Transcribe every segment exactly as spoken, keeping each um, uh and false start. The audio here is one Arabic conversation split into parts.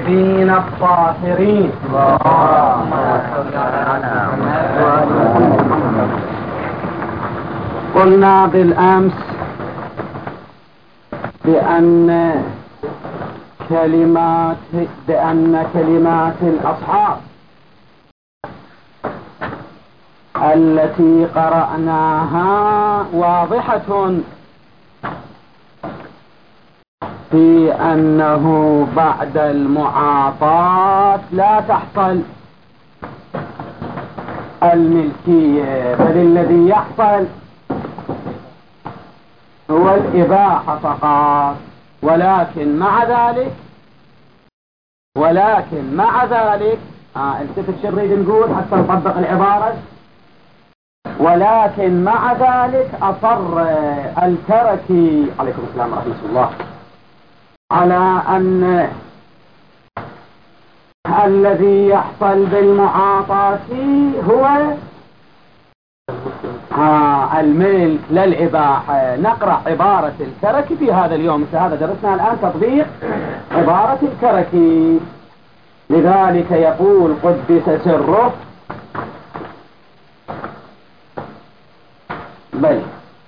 الطيبين الطاهرين. قلنا بالأمس بأن كلمات بأن كلمات الأصحاب التي قرأناها واضحة في أنه بعد المعاطاة لا تحصل الملكية، بل الذي يحصل هو الإباحة فقط. ولكن مع ذلك ولكن مع ذلك آه التفت شو نريد نقول حتى نطبق العبارة. ولكن مع ذلك أصر الكركي عليكم السلام ورحمة الله على أن الذي يحصل بالمعاطاة هو آه الملك للإباحة. نقرأ عبارة الكركي في هذا اليوم، مثل هذا درسنا الآن تطبيق عبارة الكركي. لذلك يقول قدس سره بل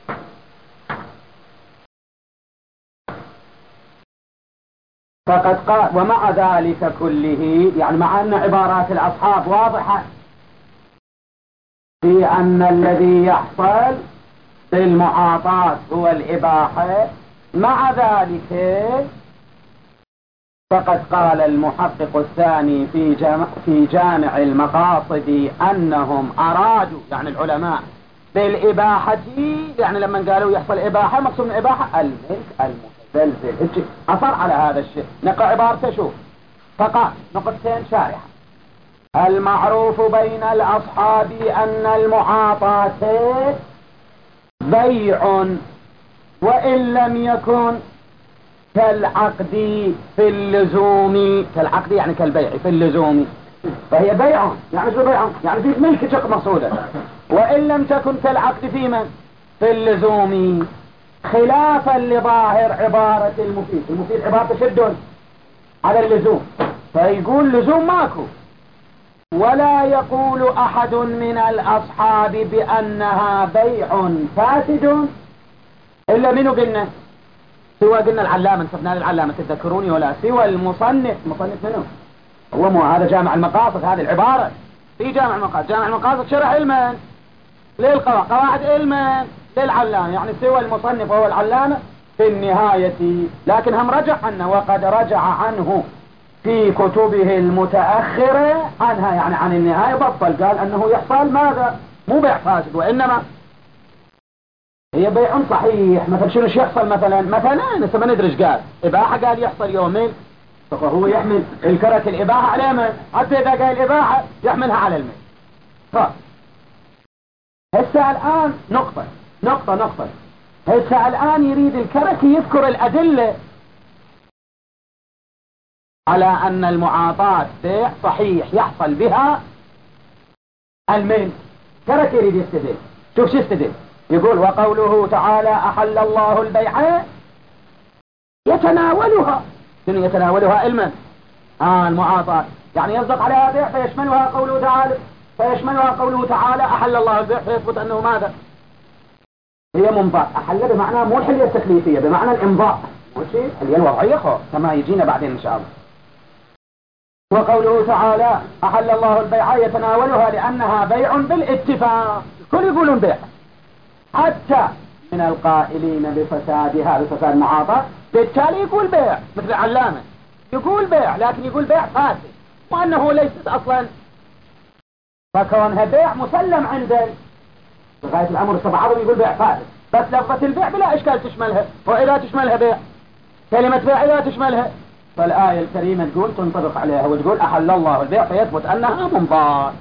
فقد قال ومع ذلك كله، يعني مع أن عبارات الأصحاب واضحة في أن الذي يحصل بالمعاطاة هو الإباحة، مع ذلك فقد قال المحقق الثاني في جامع, في جامع المقاصد أنهم أرادوا، يعني العلماء، بالإباحة، يعني لما قالوا يحصل إباحة مقصود من إباحة الملك المتزلزل. أصر على هذا الشيء. نقرأ عبارته شوف. فقال نقطتين شارحة: المعروف بين الأصحاب أن المعاطاة بيع وإن لم يكن كالعقد في اللزوم. كالعقد يعني كالبيع في اللزوم، فهي بيع. يعني شو بيع؟ يعني في ملك شق مقصودة. وإن لم تكن كالعقد في من؟ في اللزوم، خلافا لظاهر عبارة المفيد. المفيد عبارة شد على اللزوم، فيقول لزوم ماكو. ولا يقول أحد من الأصحاب بأنها بيع فاسد إلا منه قلنا سوى قلنا العلامة، انتبنا للعلامة تذكروني ولا سوى المصنف. مصنف منه هو مو هذا جامع المقاصد. هذه العبارة في جامع المقاصد. جامع المقاصد شرح علما للقواعد، قواعد علما للعلامة، يعني سوى المصنف وهو العلامة في النهاية. لكن هم رجع عنه، وقد رجع عنه في كتبه المتأخرة عنها، يعني عن النهاية بطل. قال أنه يحصل ماذا؟ مو بيع فاسد، وإنما هي بيع صحيح. مثلا شنو يحصل؟ مثلا مثلا لسه ما ندري ايش قال. إباحة قال يحصل يومين، فهو يحمل الكرة الإباحة على من؟ حتى إذا قال الإباحة يحملها على المال. طيب هسه الآن نقطة نقطة نقطة هسه الآن يريد الكركي يذكر الأدلة على أن المعاطاة بيع صحيح يحصل بها المال. كركي يريد يستدل. شوف شو يستدل. يقول: وقوله تعالى أحل الله البيع يتناولها. شنو يتناولها؟ علما آه المعاطاة، يعني يصدق عليها بيع فيشملها قوله تعالى فيشملها قوله تعالى أحل الله البيع، فيثبت أنه ماذا؟ هي منضاء. أحل بمعنى مو الحلية التكليفية، بمعنى الإمضاء، مو شيء الحلية الوضعية كما يجينا بعدين إن شاء الله. وقوله تعالى أحل الله البيع يتناولها لأنها بيع بالاتفاق. الكل يقولون بيع، حتى من القائلين بفسادها بفساد المعاطاة، بالتالي يقول بيع. مثل العلامة يقول بيع، لكن يقول بيع فاسد، وأنه ليست أصلا، فكونها بيع مسلم عنده لغاية الأمر السبعة يقول بيع فاسد. بس لفظة البيع بلا إشكال تشملها، وإذا تشملها بيع، كلمة بيع إذا تشملها، فالآية الكريمة تقول تنطبق عليها وتقول أحل الله البيع، فيثبت أنها منضاد.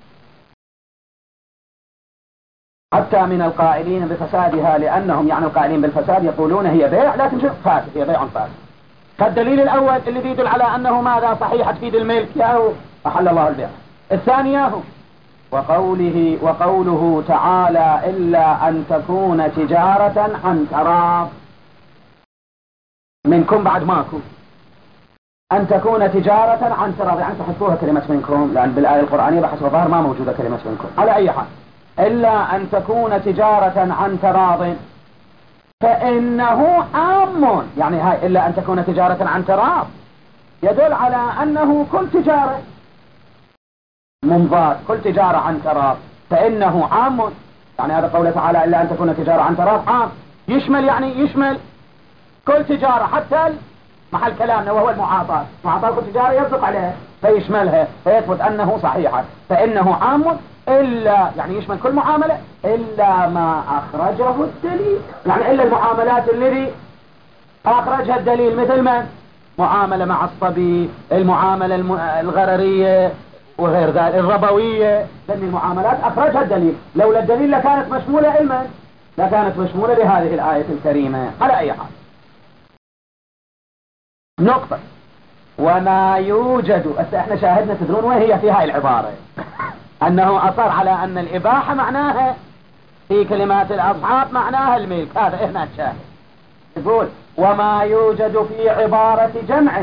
حتى من القائلين بفسادها، لأنهم يعني القائلين بالفساد يقولون هي بيع لكن شوف فاسد، هي بيع فاسد. فالدليل الأول اللي يدل على أنه ماذا صحيح تفيد الملك ياهو أحل الله البيع. الثاني ياهو وقوله وقوله تعالى إلا أن تكون تجارة عن تراض منكم. بعد ماكو أن تكون تجارة عن تراض، يعني تحذفوها كلمة منكم، لأن بالآية القرآنية بحسب الظاهر ما موجودة كلمة منكم. على أي حال، إلا أن تكون تجارة عن تراض فإنه عام، يعني هاي إلا أن تكون تجارة عن تراض يدل على أنه كل تجارة منضاد، كل تجارة عن تراض فإنه عام. يعني هذا قوله تعالى إلا أن تكون تجارة عن تراض عام، يشمل يعني يشمل كل تجارة، حتى محل كلامنا وهو المعاطاة، معاطاة كل تجارة يصدق عليها فيشملها فيثبت أنه صحيحا، فإنه عام إلا يعني يشمل كل معاملة إلا ما أخرجه الدليل، يعني إلا المعاملات الذي أخرجها الدليل، مثل من؟ معاملة مع الصبي، المعاملة الغررية وغير ذلك، الربوية، لأن المعاملات أخرجها الدليل، لولا الدليل لكانت مشمولة علما، لكانت مشمولة بهذه الآية الكريمة. على أي حال، نقطة وما يوجد، احنا شاهدنا تدرون وهي في هاي العبارة أنه أصر على أن الإباحة معناها في كلمات الأصحاب معناها الملك، هذا إحنا نشاهد. يقول وما يوجد في عبارة جمع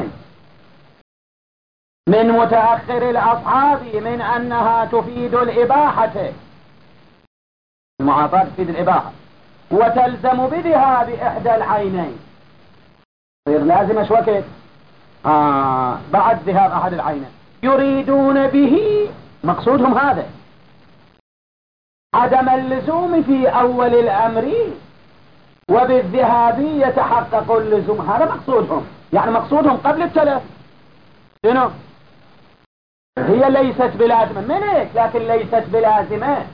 من متأخر الأصحاب من أنها تفيد الإباحة، المعاطاة تفيد الإباحة وتلزم بذهاب إحدى العينين، غير لازم ايش وقت آه بعد ذهاب أحد العينين، يريدون به مقصودهم هذا عدم اللزوم في أول الأمر وبالذهاب يتحقق اللزوم، هذا مقصودهم، يعني مقصودهم قبل التلف شنو؟ هي ليست بلازمة منك لكن ليست بلازمة،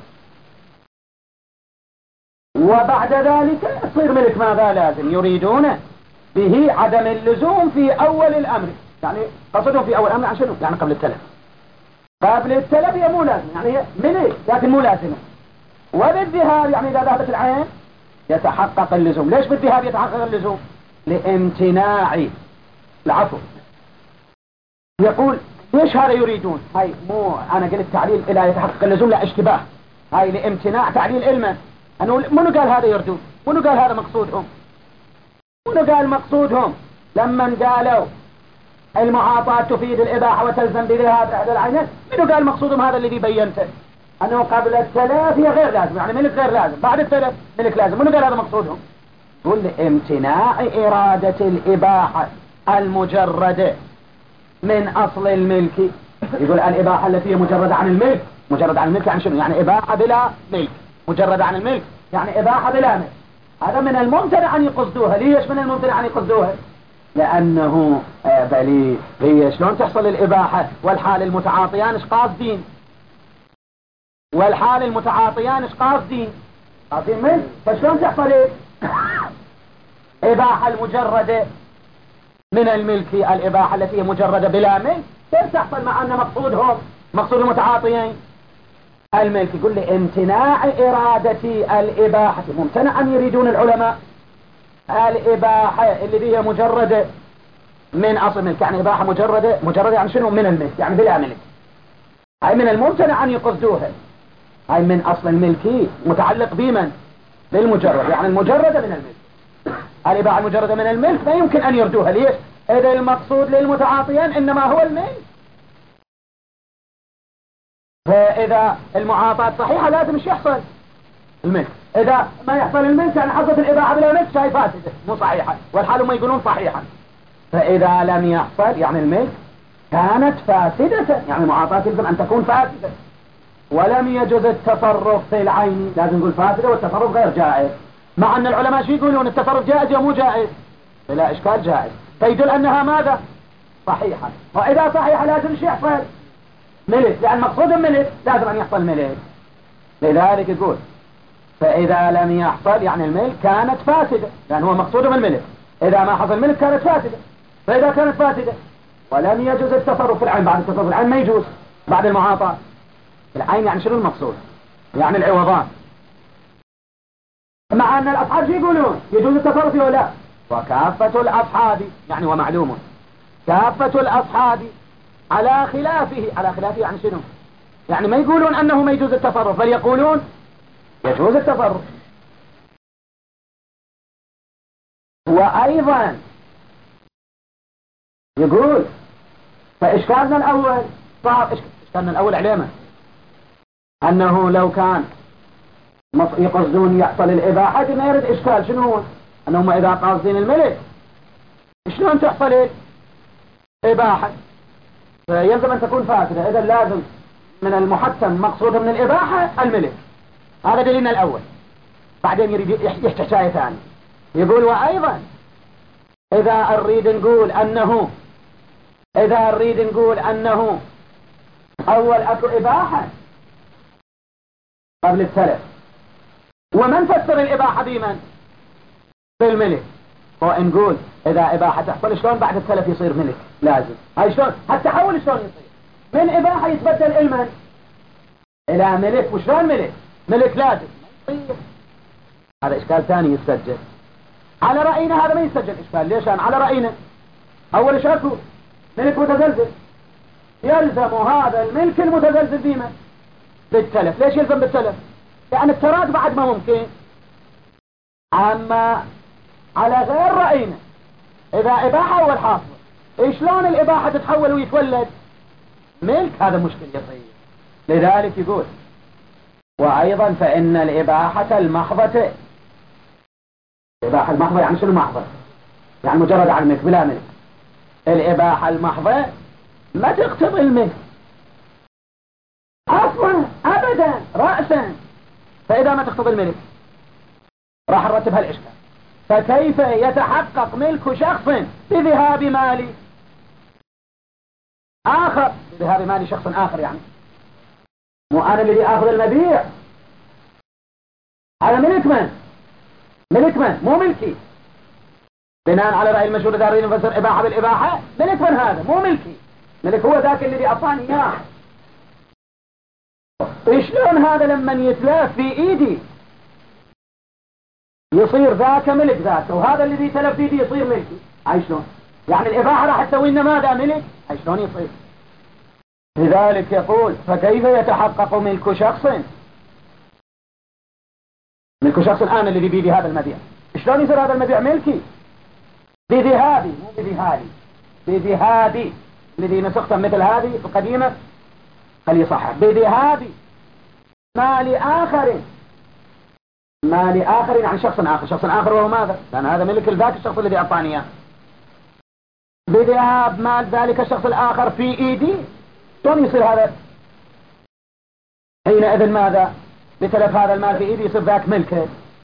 وبعد ذلك يصير ملك ماذا لازم، يريدون به عدم اللزوم في أول الأمر، يعني قصدهم في أول الأمر عن شنو؟ يعني قبل التلف، قبل التلف هي مو لازم، يعني هي ملك لكن مو لازمة، وبالذهاب يعني إذا ذهبت العين يتحقق اللزوم. ليش بالذهاب يتحقق اللزوم؟ لامتناع العفو. يقول ليش هذا يريدون؟ هاي مو أنا قلت تعليل إلى يتحقق اللزوم، لا اشتباه، هاي لامتناع تعليل علما، أنه منو قال هذا يردون؟ منو قال هذا مقصودهم؟ منو قال مقصودهم لما قالوا المعاطاة تفيد الإباحة وتلزم بذهاب إحدى العينين؟ منو قال مقصودهم هذا الذي بينته أنه قبل التلف هي غير لازم، يعني ملك غير لازم، بعد التلف ملك لازم، منو قال هذا مقصودهم؟ يقول امتناع إرادة الإباحة المجردة من أصل الملك. يقول الإباحة التي هي مجردة عن الملك، مجردة عن الملك يعني شنو؟ يعني إباحة بلا ملك، مجردة عن الملك يعني إباحة بلا ملك، هذا من الممتنع أن يقصدوها. ليش من الممتنع أن يقصدوها؟ لأنه آه بلي هي شلون تحصل الإباحة والحال المتعاطيان ايش قاصدين؟ والحال المتعاطيان ايش قاصدين؟ قاصدين ملك، فشلون تحصل ايه؟ إباحة المجردة من الملك، الإباحة التي هي مجردة بلا ملك كيف تحصل مع أن مقصودهم مقصود المتعاطيين الملك؟ يقول لي امتناع إرادة الإباحة، ممتنع أن يريدون العلماء الإباحة اللي هي مجردة من أصل الملك، يعني إباحة مجردة، مجردة يعني شنو؟ من الملك يعني بلا ملك، هاي من الممتنع أن يقصدوها، هاي من أصل الملك متعلق بمن؟ بالمجرد، يعني المجردة من الملك، الإباحة المجردة من الملك ما يمكن أن يردوها. ليش؟ إذا المقصود للمتعاطيين إنما هو الملك، فإذا المعاطاة صحيحة لازم مش يحصل الملك، إذا ما يحصل الملك يعني حصلت الإباحة بلا ملك شيء فاسدة مو صحيحة، والحال ما يقولون صحيحا، فإذا لم يحصل يعني الملك كانت فاسدة، يعني المعاطاة يلزم أن تكون فاسدة، ولم يجوز التصرف في العين، لازم نقول فاسدة والتصرف غير جائز، مع أن العلماء شو يقولون؟ التصرف جائز يا مو جائز؟ بلا إشكال جائز، فيدل أنها ماذا؟ صحيحة، وإذا صحيحة لازم شو يحصل؟ ملك، لأن مقصود الملك لازم أن يحصل ملك، لذلك يقول فإذا لم يحصل يعني الملك كانت فاسدة، لأن هو مقصود من الملك، إذا ما حصل الملك كانت فاسدة، فإذا كانت فاسدة ولم يجوز التصرف في العين، بعد التصرف في العين ما يجوز بعد المعاطاة، العين يعني شنو المقصود؟ يعني العوضان، مع أن الأصحاب شو يقولون؟ يجوز التصرف ولا لا؟ وكافة الأصحاب يعني ومعلوم كافة الأصحاب على خلافه، على خلافه يعني شنو؟ يعني ما يقولون أنه ما يجوز التصرف، بل يقولون يجوز التصرف. وأيضا يقول فإشكالنا الأول صار إشكالنا الأول علينا أنه لو كان يقصدون يحصل الإباحة ما يرد إشكال شنو هو؟ أنهم إذا قاصدين الملك شلون تحصل الإباحة؟ فيلزم أن تكون فاسدة. إذا لازم من المحتم مقصود من الإباحة الملك. هذا دليلنا الأول. بعدين يريد يحكي حكاية ثانية يقول وأيضا إذا نريد نقول أنه إذا نريد نقول أنه أول أكو إباحة قبل السلف ومن فسر الإباحة بمن؟ بالملك. ونقول إذا إباحة تحصل شلون بعد السلف يصير ملك؟ لازم هاي شلون؟ هالتحول شلون يصير؟ من إباحة يتبدل المن إلى ملك. وشلون ملك؟ ملك لازم يصير. هذا إشكال ثاني يسجل على رأينا. هذا ما يسجل إشكال. ليش؟ أنا على رأينا أول شرط ملك متزلزل يلزم هذا الملك المتزلزل بمن؟ بالتلف. ليش يلزم بالتلف؟ يعني التراد بعد ما ممكن. أما على غير رأينا إذا إباحة أول حاصل شلون الإباحة تتحول ويتولد ملك؟ هذا مشكل يصير. لذلك يقول وأيضا فإن الإباحة المحضة. الإباحة المحضة يعني شنو محضة؟ يعني مجرد عن الملك بلا ملك. الإباحة المحضة ما تقتضي الملك أصلا أبدا رأسا. فإذا ما تقتضي الملك راح نرتبها الإشكال. فكيف يتحقق ملك شخص بذهاب مال آخر؟ بذهاب مال شخص آخر يعني مو أنا الذي آخذ المبيع. هذا ملك من؟ ملك من؟ مو ملكي. بناء على رأي المشهور إذا نريد نفسر إباحة بالإباحة ملك من هذا؟ مو ملكي. ملك هو ذاك الذي أعطاني إياه. شلون هذا لما يتلاف في إيدي يصير ذاك ملك ذاك وهذا الذي تلف في إيدي يصير ملكي؟ هاي شلون؟ يعني الإباحة راح تسوي لنا ماذا؟ ملك؟ هاي شلون يصير؟ لذلك يقول فكيف يتحقق ملك شخص ملك شخص الآن الذي بيدي هذا المبيع شلون يصير هذا المبيع ملكي؟ بذهابي مو بذهابي بذهابي الذي نسخت مثل هذه القديمة خلي صح بذهابي مال آخر. مال آخر يعني شخص آخر. شخص آخر وهو ماذا؟ لأن هذا ملك ذاك الشخص الذي أعطاني إياه. بذهاب مال ذلك الشخص الآخر في إيدي شلون يصير هذا؟ حينئذ ماذا؟ بتلف هذا المال في إيدي يصير ذاك ملكه.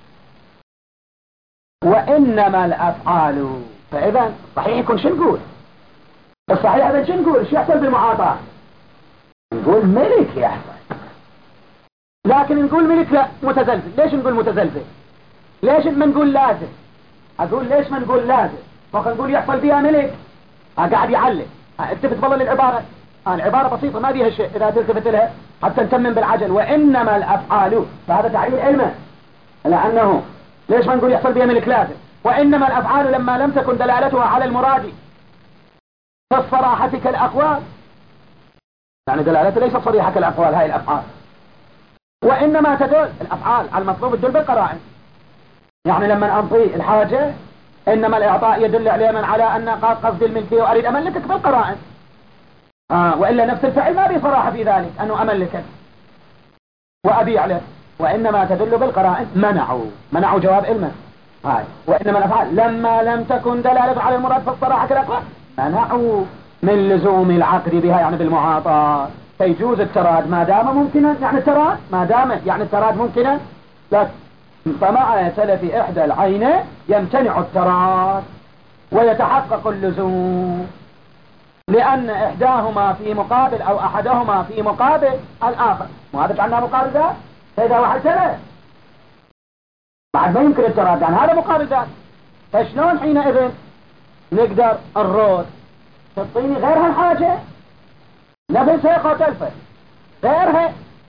وإنما الأفعال. فإذا صحيح يكون شو نقول؟ الصحيح هذا شو نقول؟ ايش يحصل بالمعاطاة؟ نقول ملك يحصل. لكن نقول ملك لا متزلزل. ليش نقول متزلزل؟ ليش ما نقول لازم؟ أقول ليش ما نقول لازم؟ ممكن نقول يحصل بها ملك. قاعد يعلق. التفت والله للعبارة. العبارة بسيطة ما بيها شيء إذا تلتفت لها حتى نتمم بالعجل. وإنما الأفعال. فهذا تعليل علمه لأنه ليش ما نقول يحصل بها ملك لازم؟ وإنما الأفعال لما لم تكن دلالتها على المراد فالصراحة كالأقوال. يعني دلالته ليست صريحة كالأقوال هاي الأفعال. وإنما تدل الأفعال على المطلوب تدل بالقرائن. يعني لما أعطي الحاجة إنما الإعطاء يدل علينا على أن قصد الملكية وأريد أملكك بالقرائن. آه وإلا نفس الفعل ما بي صراحة في ذلك أنه أملكك وأبيع له. وإنما تدل بالقرائن. منعوا منعوا جواب علمه هاي. وإنما الأفعال لما لم تكن دلالة على المراد فالصراحة كالأقوال منعوا من لزوم العقد بها يعني بالمعاطاة. فيجوز التراد ما دام ممكنا. يعني التراد ما دام يعني التراد ممكنا. لا فمع تلف إحدى العينين يمتنع التراد ويتحقق اللزوم لأن إحداهما في مقابل أو أحدهما في مقابل الآخر. وهذا جعلنا مقابل ذات. فإذا واحد تلف بعد ما يمكن التراد يعني هذا مقابل ذات. فشلون حينئذ نقدر الرود تعطيني غيرها الحاجة نفسها قتلفة غيرها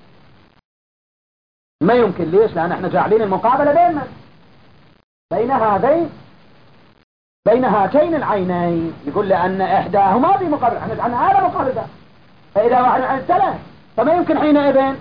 ما يمكن. ليش؟ لأن احنا جاعلين المقابلة بين من؟ بين هذين بين هاتين العينين. يقول لأن إحداهما في مقابل احنا جعلنا هذا مقابل ذات. فإذا واحد عن الثلاث فما يمكن حينئذ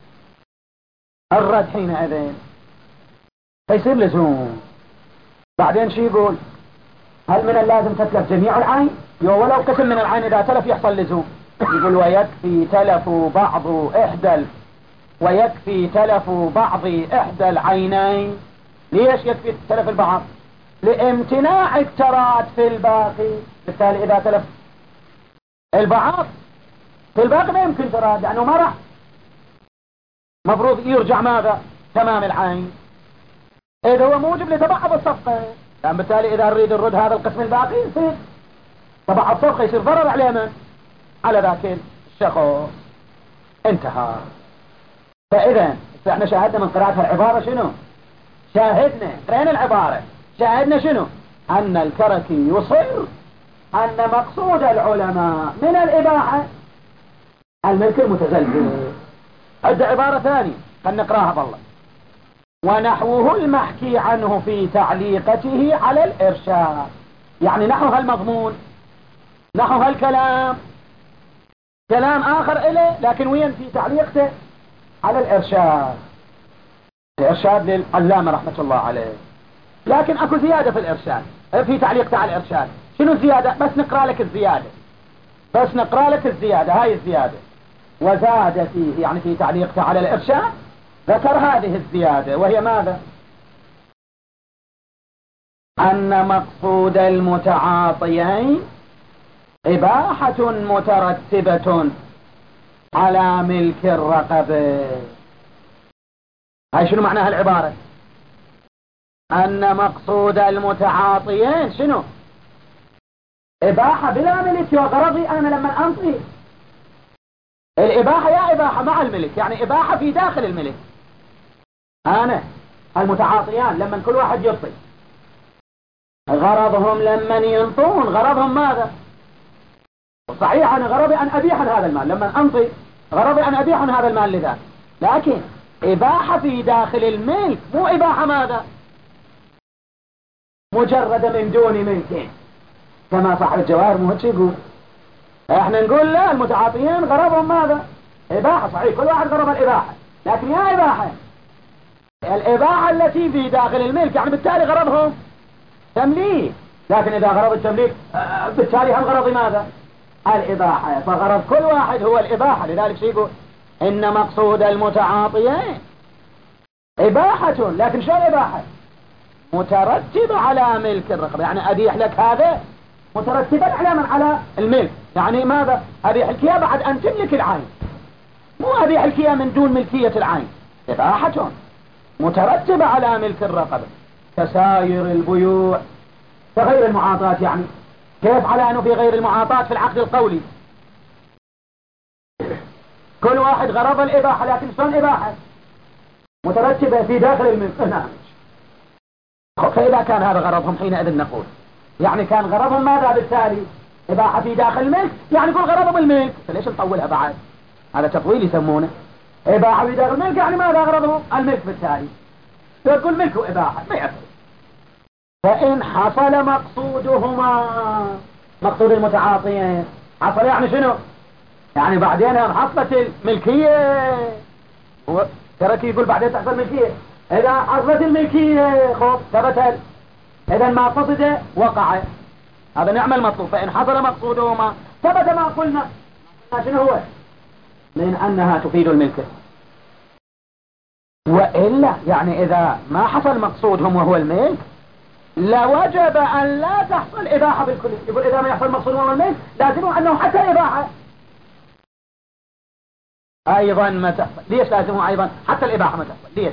الرد حينئذ فيصير لزوم. بعدين شو يقول؟ هل من اللازم تتلف جميع العين يو ولو قسم من العين إذا تلف يحصل لزوم. يقول ويكفي تلف بعض إحدى ال... ويكفي تلف بعض إحدى العينين. ليش يكفي تلف البعض؟ لامتناع التراد في الباقي. بالتالي إذا تلف البعض في الباقي ما يمكن تراد، لأنه ما راح مفروض يرجع ماذا؟ تمام العين. إذا هو موجب لتبعض الصفقة، يعني بالتالي إذا نريد نرد هذا القسم الباقي يصير تبعض الصفقة، يصير ضرر على من؟ على ذاك الشخص. انتهى. فإذا احنا شاهدنا من قراءة العبارة شنو؟ شاهدنا قرأنا العبارة، شاهدنا شنو؟ أن الكركي يصر أن مقصود العلماء من الإباحة الملك المتزلزل. عد عبارة ثانية خلنا نقراها بالله. ونحوه المحكي عنه في تعليقته على الإرشاد، يعني نحو هالمضمون، نحو هالكلام، كلام آخر إله لكن وين في تعليقته على الإرشاد. الإرشاد للعلامة رحمة الله عليه، لكن أكو زيادة في الإرشاد، في تعليقته على الإرشاد. شنو الزيادة؟ بس نقرأ لك الزيادة، بس نقرأ لك الزيادة، هاي الزيادة. وزاد فيه يعني في تعليقته على الإرشاد ذكر هذه الزيادة، وهي ماذا؟ أن مقصود المتعاطيين إباحة مترتبة على ملك الرقبة. هاي شنو معناها العبارة؟ أن مقصود المتعاطيين شنو؟ إباحة بلا ملك. وغرضي أنا لما أنطي الإباحة يا إباحة مع الملك، يعني إباحة في داخل الملك. أنا المتعاطيان لما كل واحد يطي غرضهم لما ينطون غرضهم ماذا؟ صحيح أنا غرضي أن أبيح هذا المال، لما أنطي غرضي أن أبيح هذا المال لذلك، لكن إباحة في داخل الملك، مو إباحة ماذا؟ مجرد من دون ملك، كما صاحب الجواهر مو هيك يقول. احنا نقول لا، المتعاطيين غرضهم ماذا؟ إباحة. صحيح كل واحد غرض الإباحة، لكن يا إباحة الإباحة التي في داخل الملك، يعني بالتالي غرضهم تمليك. لكن إذا غرض التمليك بالتالي هم غرض ماذا؟ الإباحة. فغرض كل واحد هو الإباحة. لذلك يقول إن مقصود المتعاطيين إباحة، لكن شو الإباحة؟ مترتبة على ملك الرقبة، يعني أبيح لك هذا مترتبا على من؟ على الملك. يعني ماذا؟ أبيح لك إياه بعد أن تملك العين، مو أبيح لك إياه من دون ملكية العين. إباحة مترتبة على ملك الرقبة كسائر البيوع، كغير المعاطاة. يعني كيف على أنه في غير المعاطاة في العقد القولي كل واحد غرض الإباحة، لكن شلون إباحة مترتبة في داخل الملك؟ نعم. فإذا كان هذا غرضهم حينئذ نقول يعني كان غرضهم ماذا بالتالي؟ إباحة في داخل الملك، يعني يقول غرضهم الملك. فليش نطولها بعد؟ هذا تطويل يسمونه. إباحة في داخل الملك يعني ماذا غرضهم؟ الملك. بالتالي تقول ملك وإباحة ما يفرق. فإن حصل مقصودهما، مقصود المتعاطيين حصل يعني شنو؟ يعني بعدين حصلت الملكية. تركي يقول بعدين تحصل ملكية. إذا حصلت الملكية خب ثبت، إذا ما قصد وقع، هذا نعم المطلوب. فإن حصل مقصودهما ثبت ما قلنا شنو هو؟ من أنها تفيد الملك. وإلا يعني إذا ما حصل مقصودهم وهو الملك لوجب أن لا تحصل إباحة بالكلية. يقول إذا ما يحصل مقصودهم وهو الملك لازم أنه حتى الإباحة أيضا ما تحصل. ليش لازم أيضا حتى الإباحة ما تحصل؟ ليش؟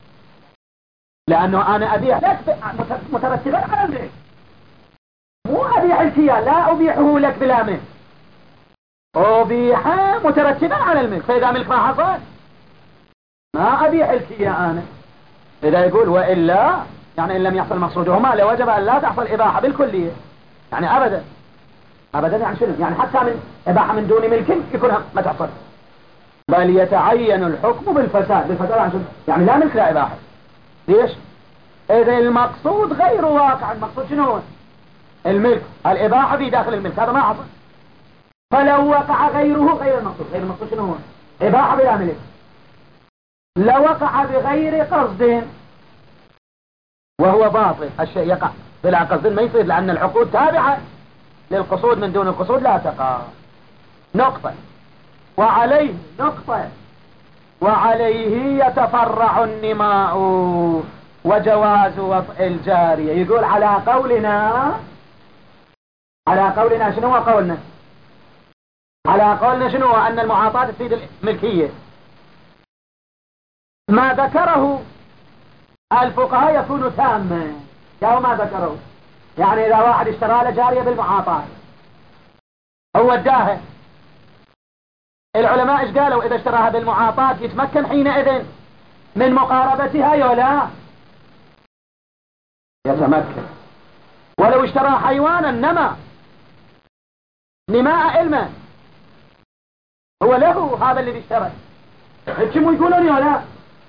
لأنه أنا أبيح لك مترتبا على الملك، مو أبيح الكيان، لا أبيحه لك بلا ملك، أبيح مترتبا على الملك. فإذا ملك ما حصل ما أبيح الكيان أنا. إذا يقول وإلا يعني إن لم يحصل مقصودهما لوجب أن لا تحصل إباحة بالكلية، يعني أبدا أبدا. يعني شنو؟ يعني حتى من إباحة من دون ملك يكون ما تحصل، بل يتعين الحكم بالفساد. بالفساد يعني شنو؟ يعني لا ملك لا إباحة. ليش؟ إذا المقصود غير واقع. المقصود شنو هو؟ الملك، الإباحة في داخل الملك، هذا ما حصل. فلو وقع غيره غير المقصود، غير المقصود شنو هو؟ إباحة بلا ملك. لو وقع بغير قصد وهو باطل، الشيء يقع بلا قصد ما يصير، لأن العقود تابعة للقصود من دون القصود لا تقع. نقطة. وعليه نقطة وعليه يتفرع النماء وجواز وطئ الجارية. يقول على قولنا على قولنا شنو هو قولنا؟ على قولنا شنو هو؟ أن المعاطاة تفيد الملكية. ما ذكره الفقهاء يكون تاما. يا ما ذكره يعني إذا واحد اشترى له جارية بالمعاطاة هو اداها، العلماء ايش قالوا؟ إذا اشتراها بالمعاطاة يتمكن حينئذ من مقاربتها ولا يتمكن. ولو اشترى حيوانا نما نماء علما هو له هذا الذي اشترى، كم يقولون ولا